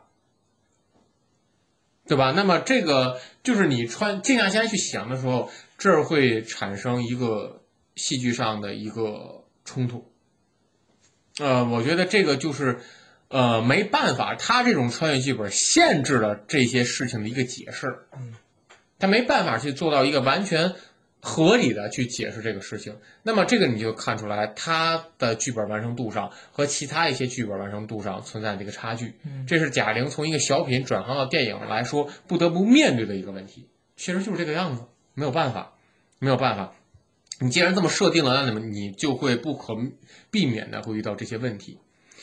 对吧？那么这个就是你静下心来去想的时候，这会产生一个。戏剧上的一个冲突，我觉得这个就是没办法，他这种穿越剧本限制了这些事情的一个解释，他没办法去做到一个完全合理的去解释这个事情。那么这个你就看出来，他的剧本完成度上和其他一些剧本完成度上存在这个差距，这是贾玲从一个小品转行到电影来说不得不面对的一个问题。其实就是这个样子，没有办法。你既然这么设定了，那么你就会不可避免的会遇到这些问题。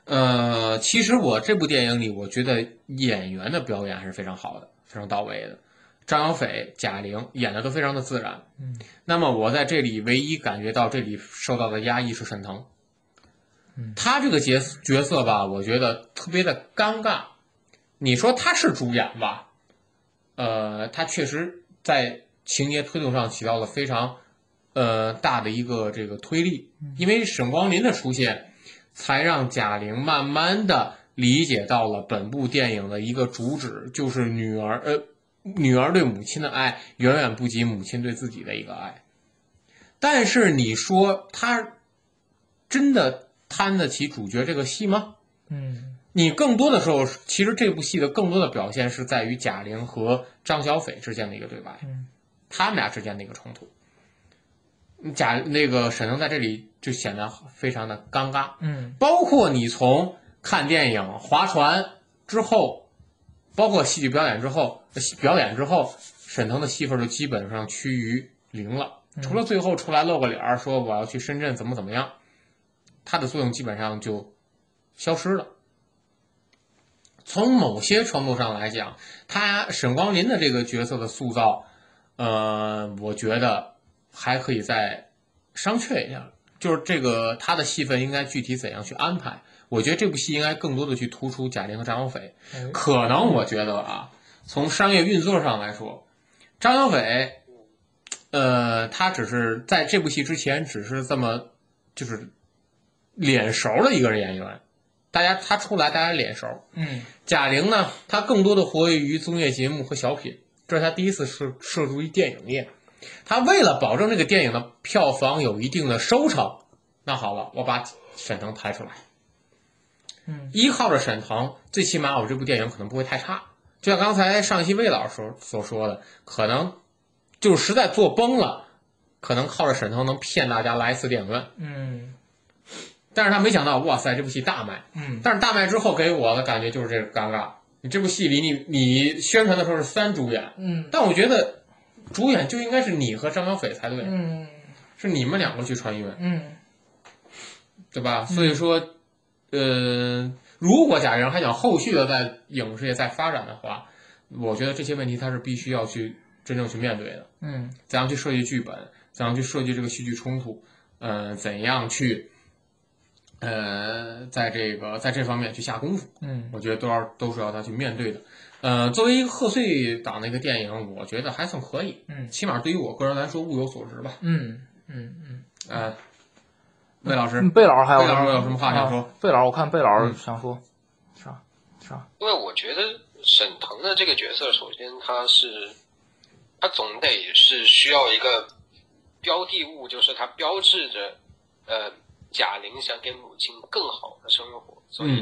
其实我这部电影里，我觉得演员的表演还是非常好的，非常到位的。张小斐、贾玲演的都非常的自然。那么我在这里唯一感觉到这里受到的压抑是沈腾。他这个角色吧，我觉得特别的尴尬。你说他是主演吧？他确实在情节推动上起到了非常大的一个这个推力，因为沈光林的出现，才让贾玲慢慢的理解到了本部电影的一个主旨，就是女儿对母亲的爱远远不及母亲对自己的一个爱。但是你说他真的摊得起主角这个戏吗？你更多的时候，其实这部戏的更多的表现是在于贾玲和张小斐之间的一个对白，他们俩之间的一个冲突。那个沈腾在这里就显得非常的尴尬。包括你从看电影、划船之后，包括戏剧表演之后，沈腾的戏份就基本上趋于零了，除了最后出来露个脸说我要去深圳怎么样，他的作用基本上就消失了。从某些程度上来讲，沈光林的这个角色的塑造，我觉得还可以再商榷一下，就是这个他的戏份应该具体怎样去安排。我觉得这部戏应该更多的去突出贾玲和张小斐。可能我觉得啊，从商业运作上来说，张小斐，他只是在这部戏之前只是这么就是脸熟的一个演员。他出来大家脸熟。贾玲呢，她更多的活跃于综艺节目和小品，这是她第一次涉足于电影业。她为了保证这个电影的票房有一定的收成，那好了，我把沈腾抬出来。依靠着沈腾，最起码我这部电影可能不会太差。就像刚才上一期魏老师所说的，可能就是实在做崩了，可能靠着沈腾能骗大家来一次电影院。但是他没想到，哇塞，这部戏大卖。但是大卖之后给我的感觉就是这个尴尬。你这部戏里你宣传的时候是3主演，但我觉得主演就应该是你和张小斐才对，是你们2个去穿越，对吧？所以说，如果贾玲还想后续的在影视业再发展的话，我觉得这些问题他是必须要去真正去面对的。怎样去设计剧本，怎样去设计这个戏剧冲突，怎样去。在这方面去下功夫，我觉得都是要他去面对的。作为一个贺岁档的一个电影，我觉得还算可以，起码对于我个人来说物有所值吧。魏老师， 贝老师有什么话想说？ 贝老师，我看贝老师想说，啥？ 因为我觉得沈腾的这个角色，首先他总得是需要一个标的物，就是它标志着贾玲想给母亲更好的生活，所以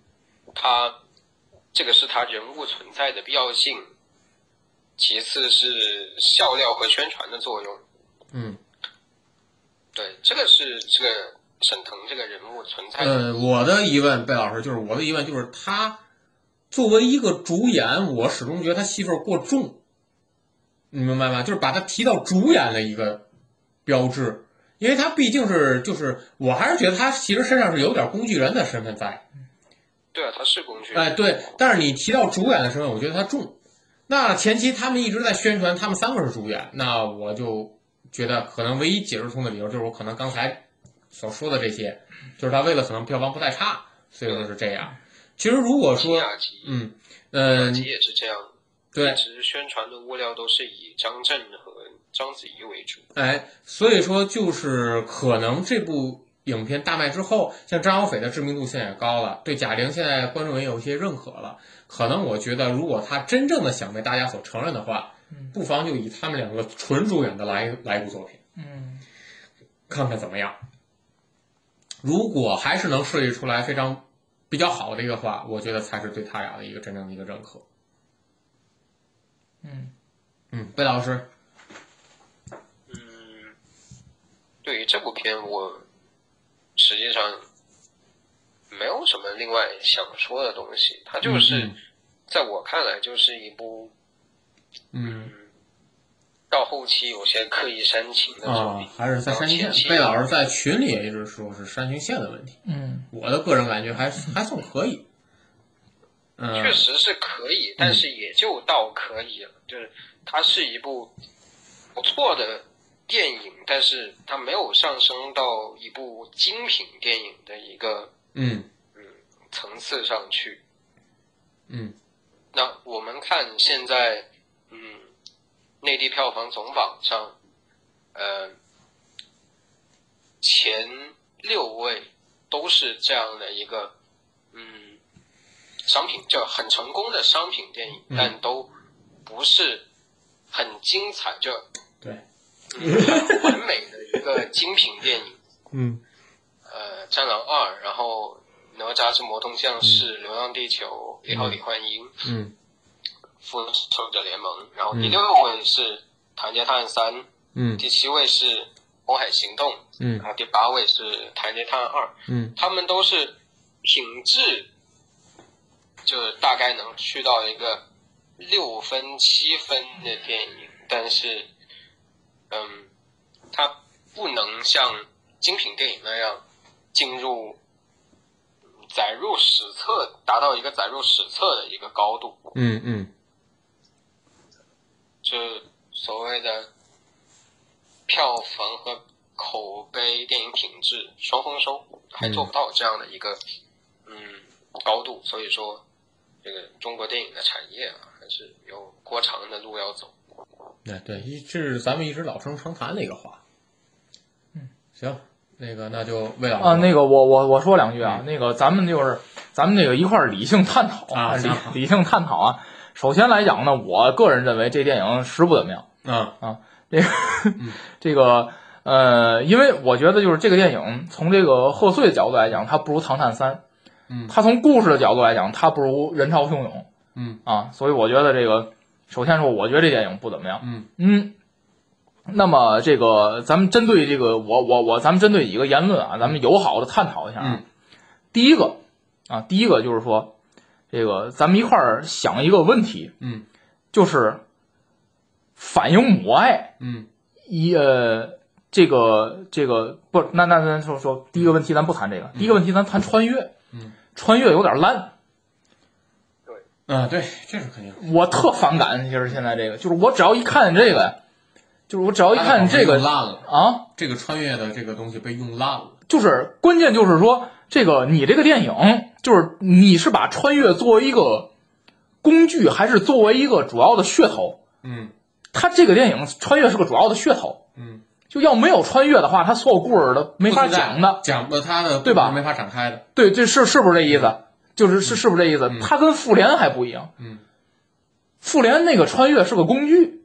这个是他人物存在的必要性，其次是笑料和宣传的作用。对，这个是这个沈腾这个人物存在的。 我的疑问，贝老师，就是他作为一个主演，我始终觉得他戏份过重，你明白吗？就是把他提到主演的一个标志。因为他毕竟我还是觉得他其实身上是有点工具人的身份在。 对啊，他是工具人。 对，但是你提到主演的身份，我觉得他重。那前期他们一直在宣传他们3个是主演，那我就觉得可能唯一解释通的理由就是我可能刚才所说的这些，就是他为了可能票房不太差，所以说是这样。其实如果说， 雅集也是这样， 对， 一直宣传的物料都是以张震和章子怡为主。 所以说就是可能这部影片大卖之后，像张小斐的知名度现在也高了，对贾玲现在观众也有一些认可了。可能我觉得，如果他真正的想被大家所承认的话，不妨就以他们2个纯主演的来一部作品，看看怎么样。如果还是能设计出来非常比较好的一个话，我觉得才是对他俩的一个真正的一个认可。贝老师。 对于这部片，我实际上没有什么另外想说的东西，它就是在我看来就是一部到后期有些刻意煽情的作品。 还是在煽情线。贝老师在群里也一直说是煽情线的问题。 我的个人感觉还算可以。 确实是可以，但是也就到可以了，就是它是一部不错的电影，但是它没有上升到一部精品电影的一个层次上去。那我们看现在内地票房总榜上前6位都是这样的一个商品，就很成功的商品电影，但都不是很精彩，就对很完美的一个精品电影。战狼2，然后哪吒之魔童降世，流浪地球，一号李焕英，复仇者联盟，然后第6位是唐人街探案3，第7位是红海行动，然后第8位是唐人街探案2，他们都是品质就是大概能去到一个6分7分的电影，但是它不能像精品电影那样进入载入史册，达到一个载入史册的一个高度。就所谓的票房和口碑、电影品质双丰收，还做不到这样的一个高度，所以说这个中国电影的产业啊，还是有颇长的路要走。 对，这是咱们一直老生常谈的一个话。行，那就魏老师那个我说两句啊，那个咱们这个一块儿理性探讨啊， 理性探讨啊。首先来讲呢，我个人认为这电影实不怎么样。这个因为我觉得就是这个电影从这个贺岁的角度来讲，它不如《唐探3》。它从故事的角度来讲，它不如《人潮汹涌》。所以我觉得这个，首先说，我觉得这电影不怎么样。那么这个咱们针对这个咱们针对几个言论啊，咱们友好的探讨一下啊。第一个就是说，这个咱们一块儿想一个问题，就是反映母爱。这个不，那咱说第一个问题咱不谈这个，第一个问题咱谈穿越。穿越有点烂。 对，这是肯定。 我特反感，就是现在这个，就是我只要一看这个，就是我只要一看这个烂了啊， 这个穿越的这个东西被用烂了。 就是关键就是说，这个你这个电影，就是你是把穿越作为一个工具，还是作为一个主要的噱头？它这个电影穿越是个主要的噱头。就要没有穿越的话，它所有故事都没法讲的， 它的对吧？ 没法展开的。 对，这是不是这意思？是不是这意思？它跟复联还不一样。复联那个穿越是个工具。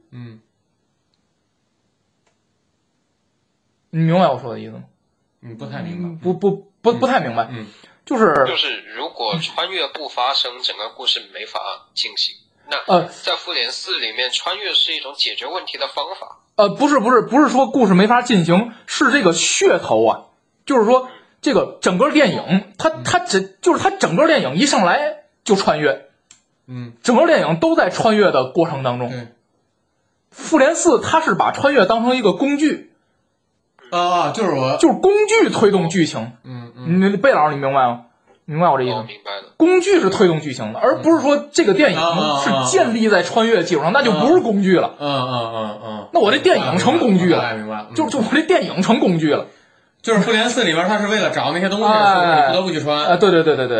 你明白我说的意思吗？ 不太明白。不太明白。就是如果穿越不发生，整个故事没法进行。那在复联4里面，穿越是一种解决问题的方法。 不是说故事没法进行，是这个噱头啊，就是说这个整个电影，它整个电影一上来就穿越，整个电影都在穿越的过程当中。复联4它是把穿越当成一个工具，就是工具推动剧情。贝老师你明白吗？明白我这意思吗？ 明白了。 工具是推动剧情的，而不是说这个电影是建立在穿越基础上，那就不是工具了。那我这电影成工具了， 明白？ 就我这电影成工具了。 就是复联4里边，他是为了找那些东西，所以不得不去穿。 对，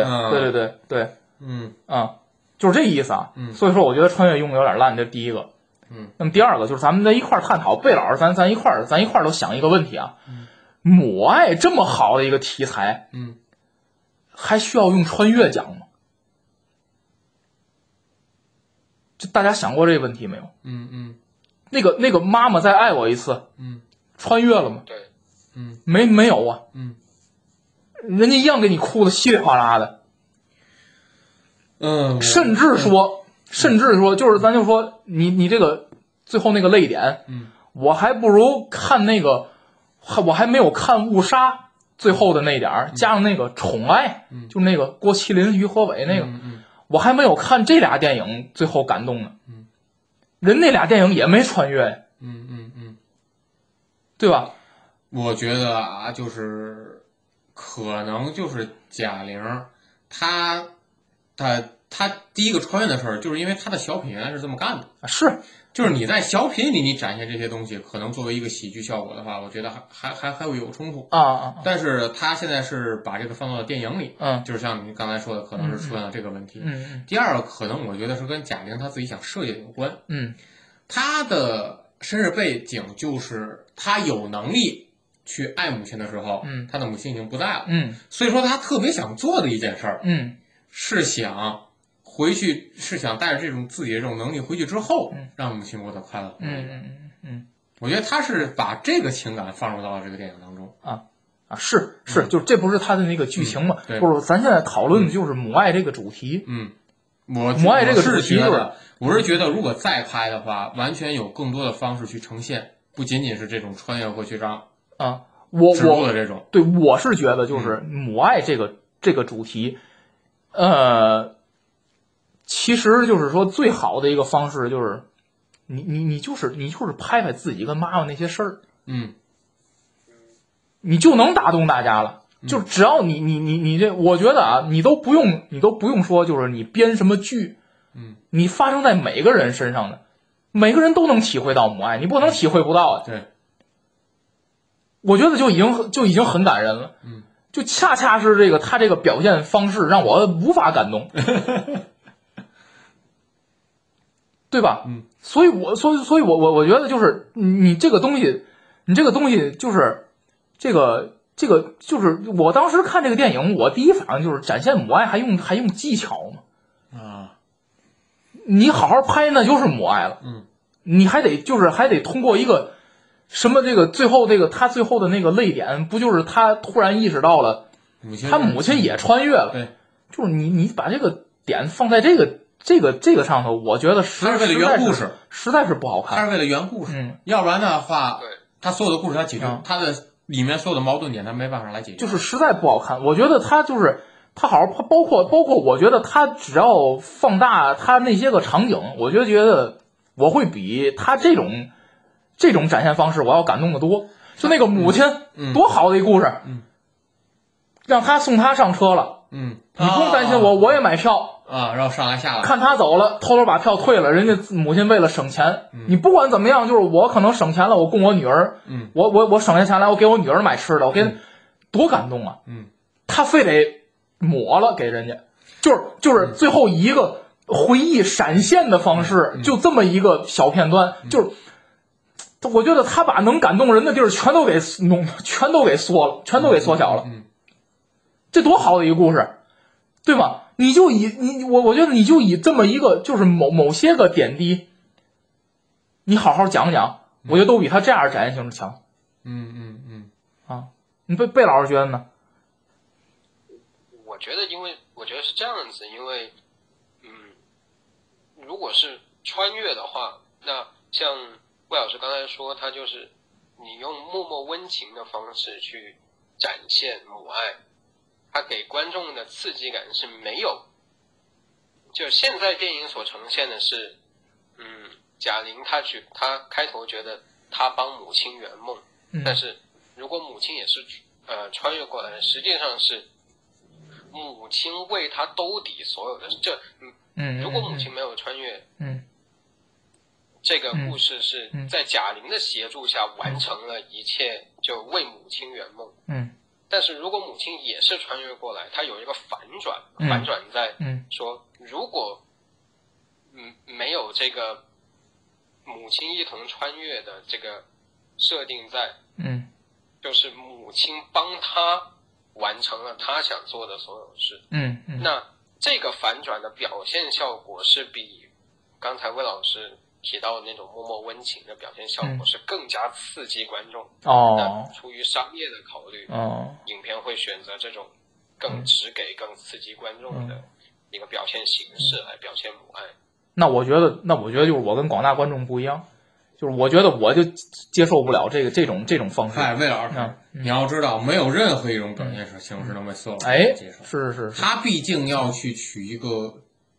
就是这意思啊。所以说，我觉得穿越用的有点烂，这是第一个。那么第二个就是咱们在一块儿探讨，贝老师，咱一块儿都想一个问题啊。母爱这么好的一个题材，还需要用穿越讲吗？就大家想过这个问题没有？那个妈妈再爱我一次，穿越了吗？ 对， 没有啊，人家一样给你哭的稀里哗啦的，甚至说，就是咱就说你这个最后那个泪点，我还不如看那个，我还没有看误杀最后的那点儿，加上那个宠爱，就那个郭麒麟、于和伟那个，我还没有看这俩电影最后感动呢。人那俩电影也没穿越， 嗯嗯嗯， 对吧？ 我觉得啊，就是可能就是贾玲，她第一个穿越的事儿，就是因为她的小品原来是这么干的。 是， 就是你在小品里你展现这些东西，可能作为一个喜剧效果的话，我觉得还会有冲突啊。 但是他现在是把这个放到了电影里，就是像你刚才说的，可能是出现了这个问题。第二个可能我觉得是跟贾玲她自己想设计的有关。她的身世背景就是她有能力去爱母亲的时候，她的母亲已经不在了，所以说她特别想做的一件事儿，是想回去，是想带着这种自己的这种能力回去之后，让母亲过得快乐。我觉得他是把这个情感放入到了这个电影当中是，就是这不是他的那个剧情嘛？不是，咱现在讨论的就是母爱这个主题。母爱这个主题我是觉得，如果再拍的话，完全有更多的方式去呈现，不仅仅是这种穿越过去让植入的这种。 对，我是觉得就是母爱这个主题，其实就是说最好的一个方式就是你就是拍拍自己跟妈妈那些事儿，你就能打动大家了。就只要你这，我觉得啊，你都不用说，就是你编什么剧，你发生在每个人身上的，每个人都能体会到母爱，你不能体会不到啊。 对， 我觉得就已经很感人了。就恰恰是他这个表现方式让我无法感动。对吧？所以我觉得就是你这个东西就是这个就是我当时看这个电影，我第一反应就是展现母爱还用技巧吗？你好好拍那就是母爱了。你还得通过一个什么这个最后他最后的那个泪点，不就是他突然意识到了他母亲也穿越了？ 对， 就是你把这个点放在这个上头，我觉得他是为了圆故事， 实在是不好看。 他是为了圆故事，要不然的话，他所有的故事他解决他的里面所有的矛盾点，他没办法来解决， 就是实在不好看。我觉得他好好，包括我觉得他只要放大他那些个场景，我觉得我会比他这种展现方式我要感动的多。就那个母亲，多好的一故事，让他送他上车了，你不用担心我也买票。 然后上来下来， 看他走了，偷偷把票退了。人家母亲为了省钱，你不管怎么样，就是我可能省钱了，我供我女儿，我省下钱来，我给我女儿买吃的，我给多感动啊！他非得抹了给人家，就是最后一个回忆闪现的方式，就这么一个小片段，就是我觉得他把能感动人的地儿全都给缩了，全都给缩小了。这多好的一个故事，对吧？我觉得你就以这么一个就是某些个点滴，你好好讲讲，我觉得都比他这样的展现形式强。你贝老师觉得呢？ 我觉得是这样子，因为如果是穿越的话，那像魏老师刚才说，他就是你用默默温情的方式去展现母爱。它给观众的刺激感是没有，就现在电影所呈现的是，贾玲她开头觉得她帮母亲圆梦，但是如果母亲也是穿越过来，实际上是母亲为她兜底所有的如果母亲没有穿越，这个故事是在贾玲的协助下完成了一切，就为母亲圆梦。但是如果母亲也是穿越过来，它有一个反转在说，如果没有这个母亲一同穿越的这个设定在，就是母亲帮他完成了他想做的所有事，那这个反转的表现效果是比刚才魏老师提到的那种默默温情的表现效果是更加刺激观众。那出于商业的考虑，影片会选择这种更直给、更刺激观众的一个表现形式来表现母爱。 那我觉得就是我跟广大观众不一样，就是我觉得我就接受不了这种方式。 魏老师，你要知道，没有任何一种表现形式能被所有人接受。 是， 他毕竟要去取一个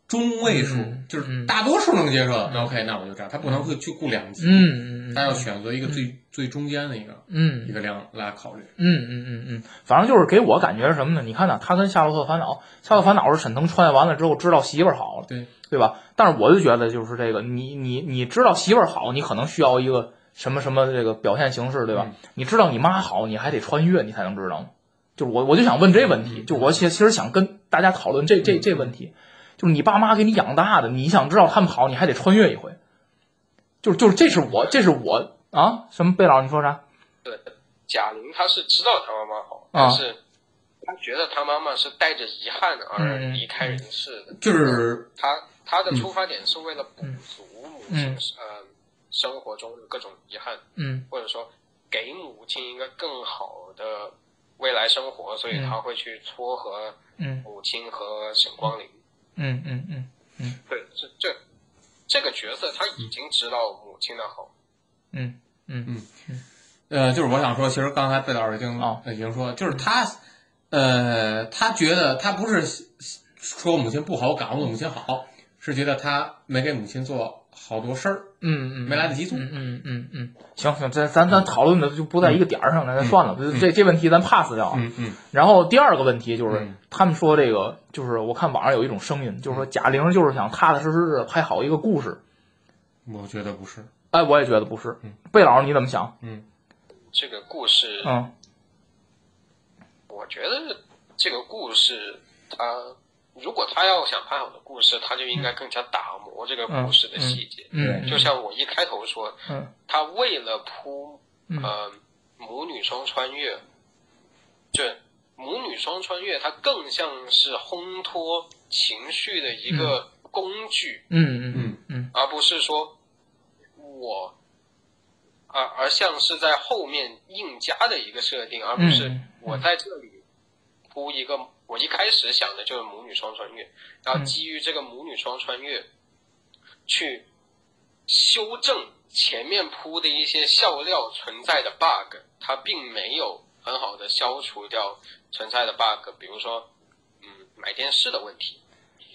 中位数，就是大多数能接受的，那 OK， 那我就这样。他不能会去顾2级，他要选择一个最中间的一个量来考虑。 反正就是给我感觉是什么呢？你看呢，他跟夏洛特烦恼是沈腾穿越完了之后知道媳妇儿好了，对吧？但是我就觉得就是这个，你知道媳妇儿好，你可能需要一个什么这个表现形式，对吧？你知道你妈好，你还得穿越，你才能知道吗？就是我就想问这问题，就我其实想跟大家讨论这问题，就是你爸妈给你养大的，你想知道他们好，你还得穿越一回。就是这是我啊，什么贝老你说啥？ 对，贾玲她是知道她妈妈好，但是她觉得她妈妈是带着遗憾而离开人世的， 就是她的出发点是为了补足母亲生活中的各种遗憾，或者说给母亲一个更好的未来生活，所以她会去撮合母亲和沈光林。对，这个角色他已经知道母亲的好。 就是我想说，其实刚才贝老师已经说，就是他觉得他不是说母亲不好，感悟母亲好，是觉得他没给母亲做好多事儿，没来得及做。 行，咱讨论的就不在一个点上了，那算了，这问题咱 pass 掉啊。然后第二个问题就是，他们说这个，就是我看网上有一种声音，就是说贾玲就是想踏踏实实的拍好一个故事。 我觉得不是。 哎，我也觉得不是。贝老师你怎么想？ 这个故事，我觉得这个故事，如果他要想拍好的故事，他就应该更加打磨这个故事的细节。就像我一开头说，他为了铺母女双穿越，就母女双穿越，它更像是烘托情绪的一个工具。而不是说而像是在后面硬加的一个设定，而不是我在这里铺一个，我一开始想的就是母女双穿越，然后基于这个母女双穿越去修正前面铺的一些笑料存在的 bug， 它并没有很好的消除掉存在的 bug， 比如说买电视的问题。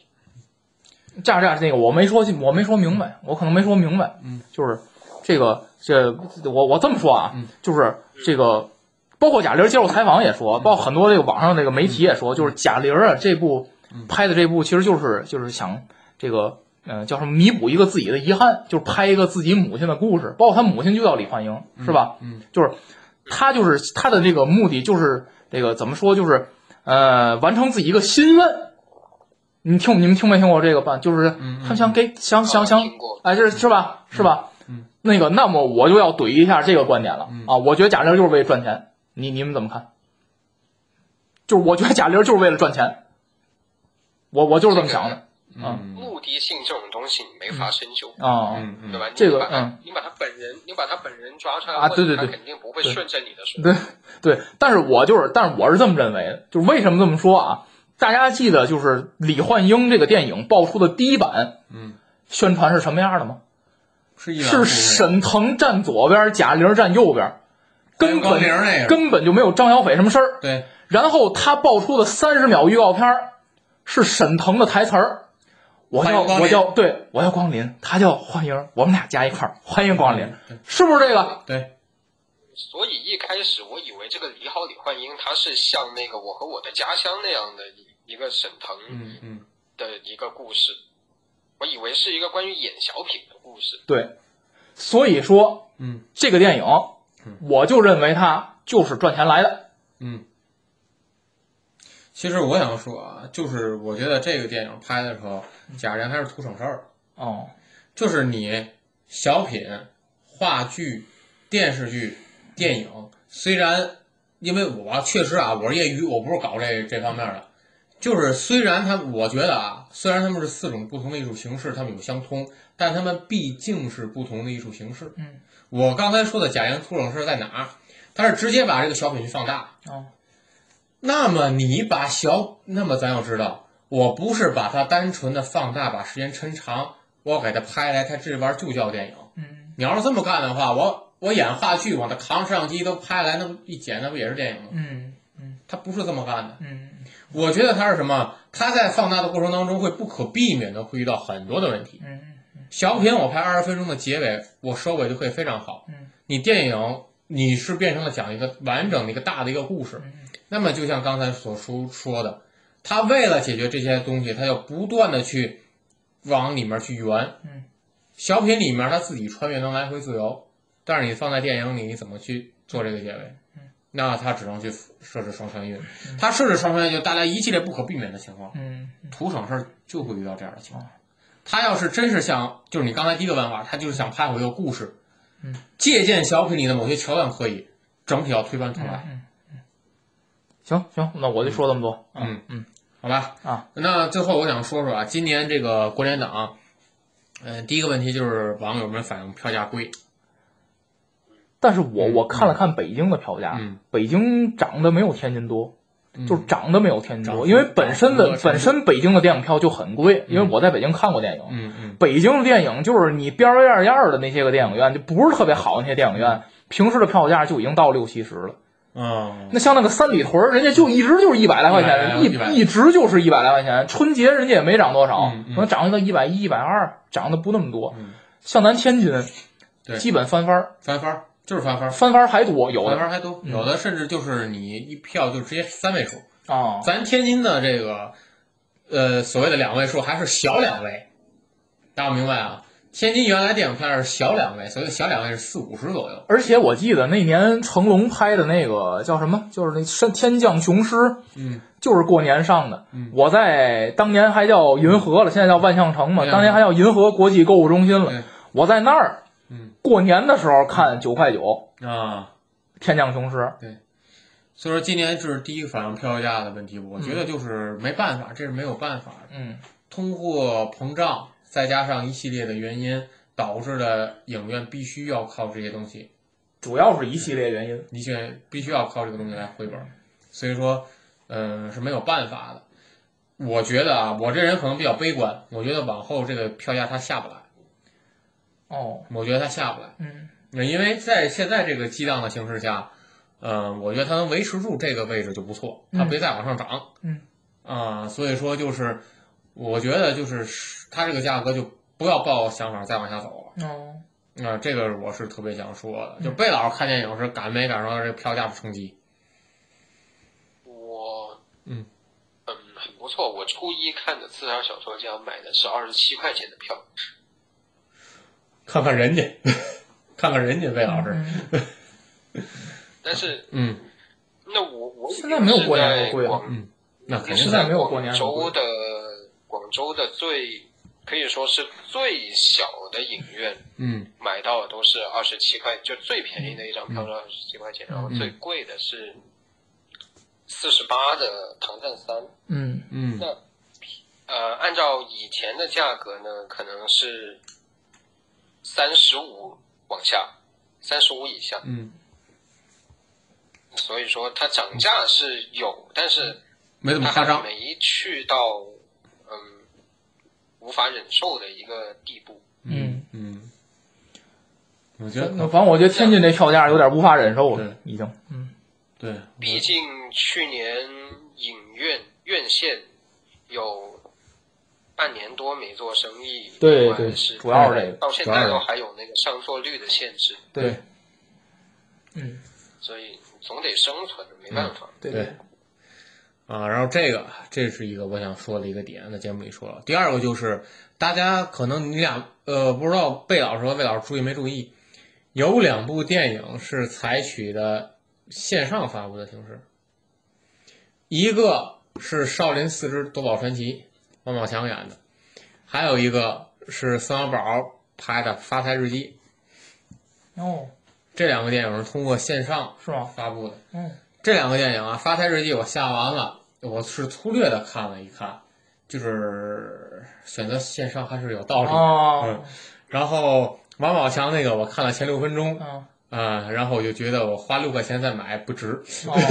那个我没说明白，我可能没说明白。就是我这么说啊，就是这个，包括贾玲接受采访也说，包括很多这个网上这个媒体也说，就是贾玲啊这部拍的这部其实就是想这个叫什么弥补一个自己的遗憾，就是拍一个自己母亲的故事，包括他母亲就叫李焕英，是吧？就是他的这个目的就是这个怎么说，就是完成自己一个心愿。你们听没听过这个吧？就是他想哎，是吧？那么我就要怼一下这个观点了啊！我觉得贾玲就是为了赚钱，你们怎么看？就是我觉得贾玲就是为了赚钱，我就是这么想的。 目的性这种东西你没法深究对吧？ 这个你把他本人抓出来，对，他肯定不会顺着你的说。 对，但是我是这么认为的，就是为什么这么说啊？大家记得就是李焕英这个电影爆出的第一版，宣传是什么样的吗？是沈腾站左边，贾玲站右边，根本就没有张小斐什么事儿。 对， 然后他爆出的30秒预告片是沈腾的台词儿，我叫光临，他叫欢迎，我们俩加一块儿，欢迎光临，是不是这个？ 对。 所以一开始我以为这个李焕英他是像那个我和我的家乡那样的一个沈腾的一个故事，我以为是一个关于演小品的故事。 对，所以说这个电影我就认为它就是赚钱来的。 其实我想说啊，就是我觉得这个电影拍的时候，贾玲还是图省事儿。就是你小品、话剧、电视剧、电影，虽然因为我确实啊，我是业余，我不是搞这方面的，就是虽然我觉得啊，虽然他们是4种不同的艺术形式，他们有相通，但他们毕竟是不同的艺术形式。我刚才说的贾玲图省事在哪儿？他是直接把这个小品去放大。那么那么咱要知道，我不是把它单纯的放大，把时间抻长，我给它拍来，它这玩意儿就叫电影。你要是这么干的话，我演话剧，我的扛摄像机都拍来，那一剪那不也是电影吗？它不是这么干的。我觉得它是什么？ 它在放大的过程当中会不可避免的会遇到很多的问题。小品我拍20分钟的结尾，我收尾就会非常好。你电影你是变成了讲一个完整的一个大的一个故事，那么就像刚才所说的，他为了解决这些东西，他要不断的去往里面去圆。小品里面他自己穿越能来回自由，但是你放在电影里，你怎么去做这个结尾？那他只能去设置双穿越。他设置双穿越就带来一系列不可避免的情况。图省事就会遇到这样的情况。他要是真是像就是你刚才第一个办法，他就是想拍回一个故事，借鉴小品里的某些桥段可以，整体要推翻重来。 行，那我就说这么多。 好吧那最后我想说说啊，今年这个过年档，第一个问题就是网友们反映票价贵。 但是我看了看北京的票价，北京涨得没有天津多，就是涨得没有天津多，因为本身北京的电影票就很贵，因为我在北京看过电影，北京的电影就是你边边样的那些个电影院，就不是特别好的那些电影院，平时的票价就已经到60-70了。那像那个三里屯，人家就一直就是100来块钱，一直就是100来块钱，春节人家也没涨多少，可能涨到110、120，涨的不那么多。像咱天津，基本翻番就是翻番还多，有的翻番还多，有的甚至就是你一票就直接3位数啊。咱天津的这个所谓的2位数还是小2位，大家明白啊？天津原来电影票是小2位，所谓的小2位是40-50左右。 而且我记得那年成龙拍的那个叫什么，就是那天降雄狮，就是过年上的。我在当年还叫银河了，现在叫万象城嘛，当年还叫银河国际购物中心了。我在那儿。过年的时候看9块9啊，天降雄狮。 对，所以说今年这是第一个反映票价的问题，我觉得就是没办法，这是没有办法的。通货膨胀再加上一系列的原因导致的影院必须要靠这些东西， 主要是一系列原因， 必须要靠这个东西来回本，所以说是没有办法的。我觉得啊，我这人可能比较悲观，我觉得往后这个票价它下不来。我觉得它下不来。因为在现在这个激荡的形势下，我觉得它能维持住这个位置就不错，它别再往上涨。所以说就是我觉得就是它这个价格就不要抱想法再往下走了。这个我是特别想说的。就贝老师看电影是感没感受到这个票价的冲击？ 我很不错。我初一看的《刺杀小说家》买的是27块钱的票。 看看人家魏老师。 但是那我现在没有过年贵了。 那肯定现在没有过年。 广州的可以说是最小的影院，买到的都是27块，就最便宜的一张票是27块钱，然后最贵的是48的《唐探3》。那按照以前的价格呢，可能是35往下，35以下。所以说它涨价是有，但是没怎么夸张， 没去到无法忍受的一个地步。 我觉得反正我觉得天津这票价有点无法忍受了，已经。 对， 毕竟去年影院院线有半年多没做生意， 对，主要是这个， 到现在都还有那个上座率的限制。 对， 所以总得生存，没办法。 对。 然后这是一个我想说的一个点，在节目里说了。第二个就是大家可能你俩不知道贝老师和魏老师注意没注意，有2部电影是采取的线上发布的形式，一个是《少林寺之夺宝传奇》，王宝强演的，还有一个是孙小宝拍的《发财日记》。这2个电影是通过线上发布的。这2个电影啊，《发财日记》我下完了，我是粗略的看了一看，就是选择线上还是有道理。然后王宝强那个我看了前6分钟，然后我就觉得我花6块钱再买不值。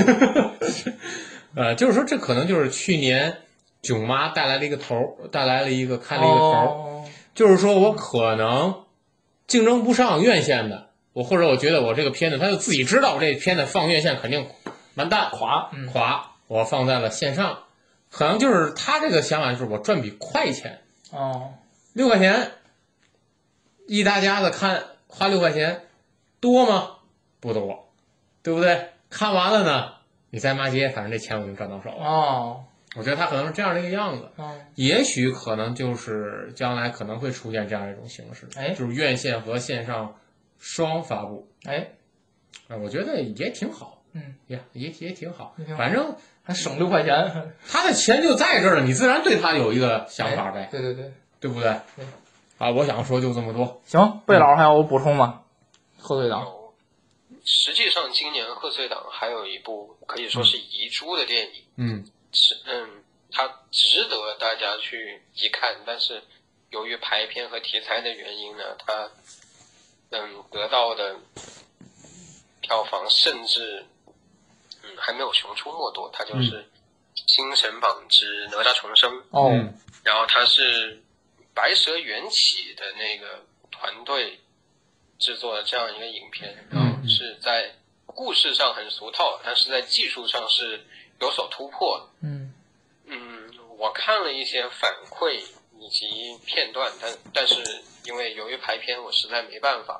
就是说这可能就是去年囧妈带来了一个头，开了一个头，就是说我可能竞争不上院线的，或者我觉得我这个片子他就自己知道这片子放院线肯定完蛋垮，我放在了线上， 可能就是他这个想法就是我赚笔快钱哦 ，6块钱，一大家子看花6块钱多吗？不多，对不对？看完了呢，你再骂街，反正这钱我就赚到手了。 哦我觉得他可能是这样的一个样子， 哦， 也许可能就是将来可能会出现这样一种形式， 哎就是院线和线上双发布。 哎， 我觉得也挺好，也挺好也挺好， 反正还省6块钱， 他的钱就在这儿了，你自然对他有一个想法呗， 对对对， 对不对？ 对。 啊，我想说就这么多。 行，贝老师还有补充吗？贺岁档。 实际上，今年贺岁档还有一部可以说是遗珠的电影，它值得大家去一看，但是由于排片和题材的原因呢，它得到的票房甚至还没有《熊出没》多，它就是《新神榜之哪吒重生》然后它是白蛇缘起的那个团队制作的这样一个影片，然后是在故事上很俗套，但是在技术上是有所突破的。我看了一些反馈以及片段，但是因为由于排片，我实在没办法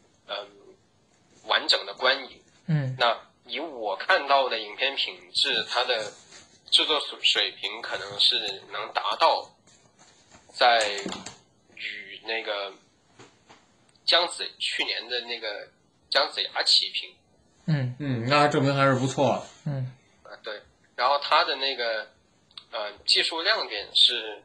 完整的观影。那以我看到的影片品质，它的制作水平可能是能达到在与那个去年的那个姜子牙齐平。 那证明还是不错的。 对，然后它的那个技术亮点是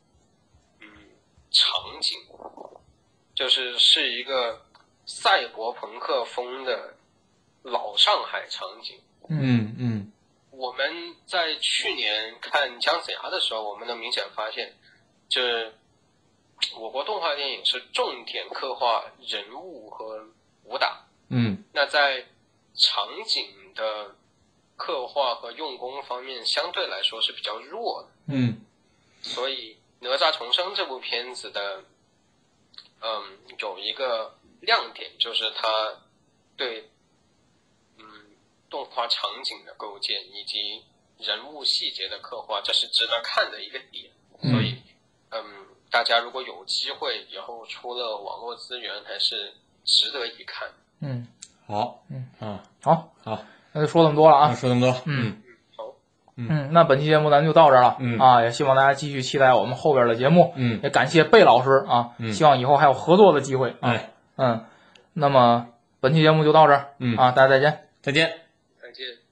场景，是一个赛博朋克风的老上海场景。我们在去年看姜子牙的时候，我们能明显发现，就是我国动画电影是重点刻画人物和武打。那在场景的刻画和用工方面相对来说是比较弱的。所以哪吒重生这部片子的有一个亮点，就是它对动画场景的构建以及人物细节的刻画，这是值得看的一个点。所以大家如果有机会以后出了网络资源，还是值得一看。 好， 好，那就说这么多了啊， 说这么多。 好， 那本期节目咱就到这儿了。也希望大家继续期待我们后边的节目。也感谢贝老师啊，希望以后还有合作的机会。那么本期节目就到这儿。大家再见。 再见。 再见。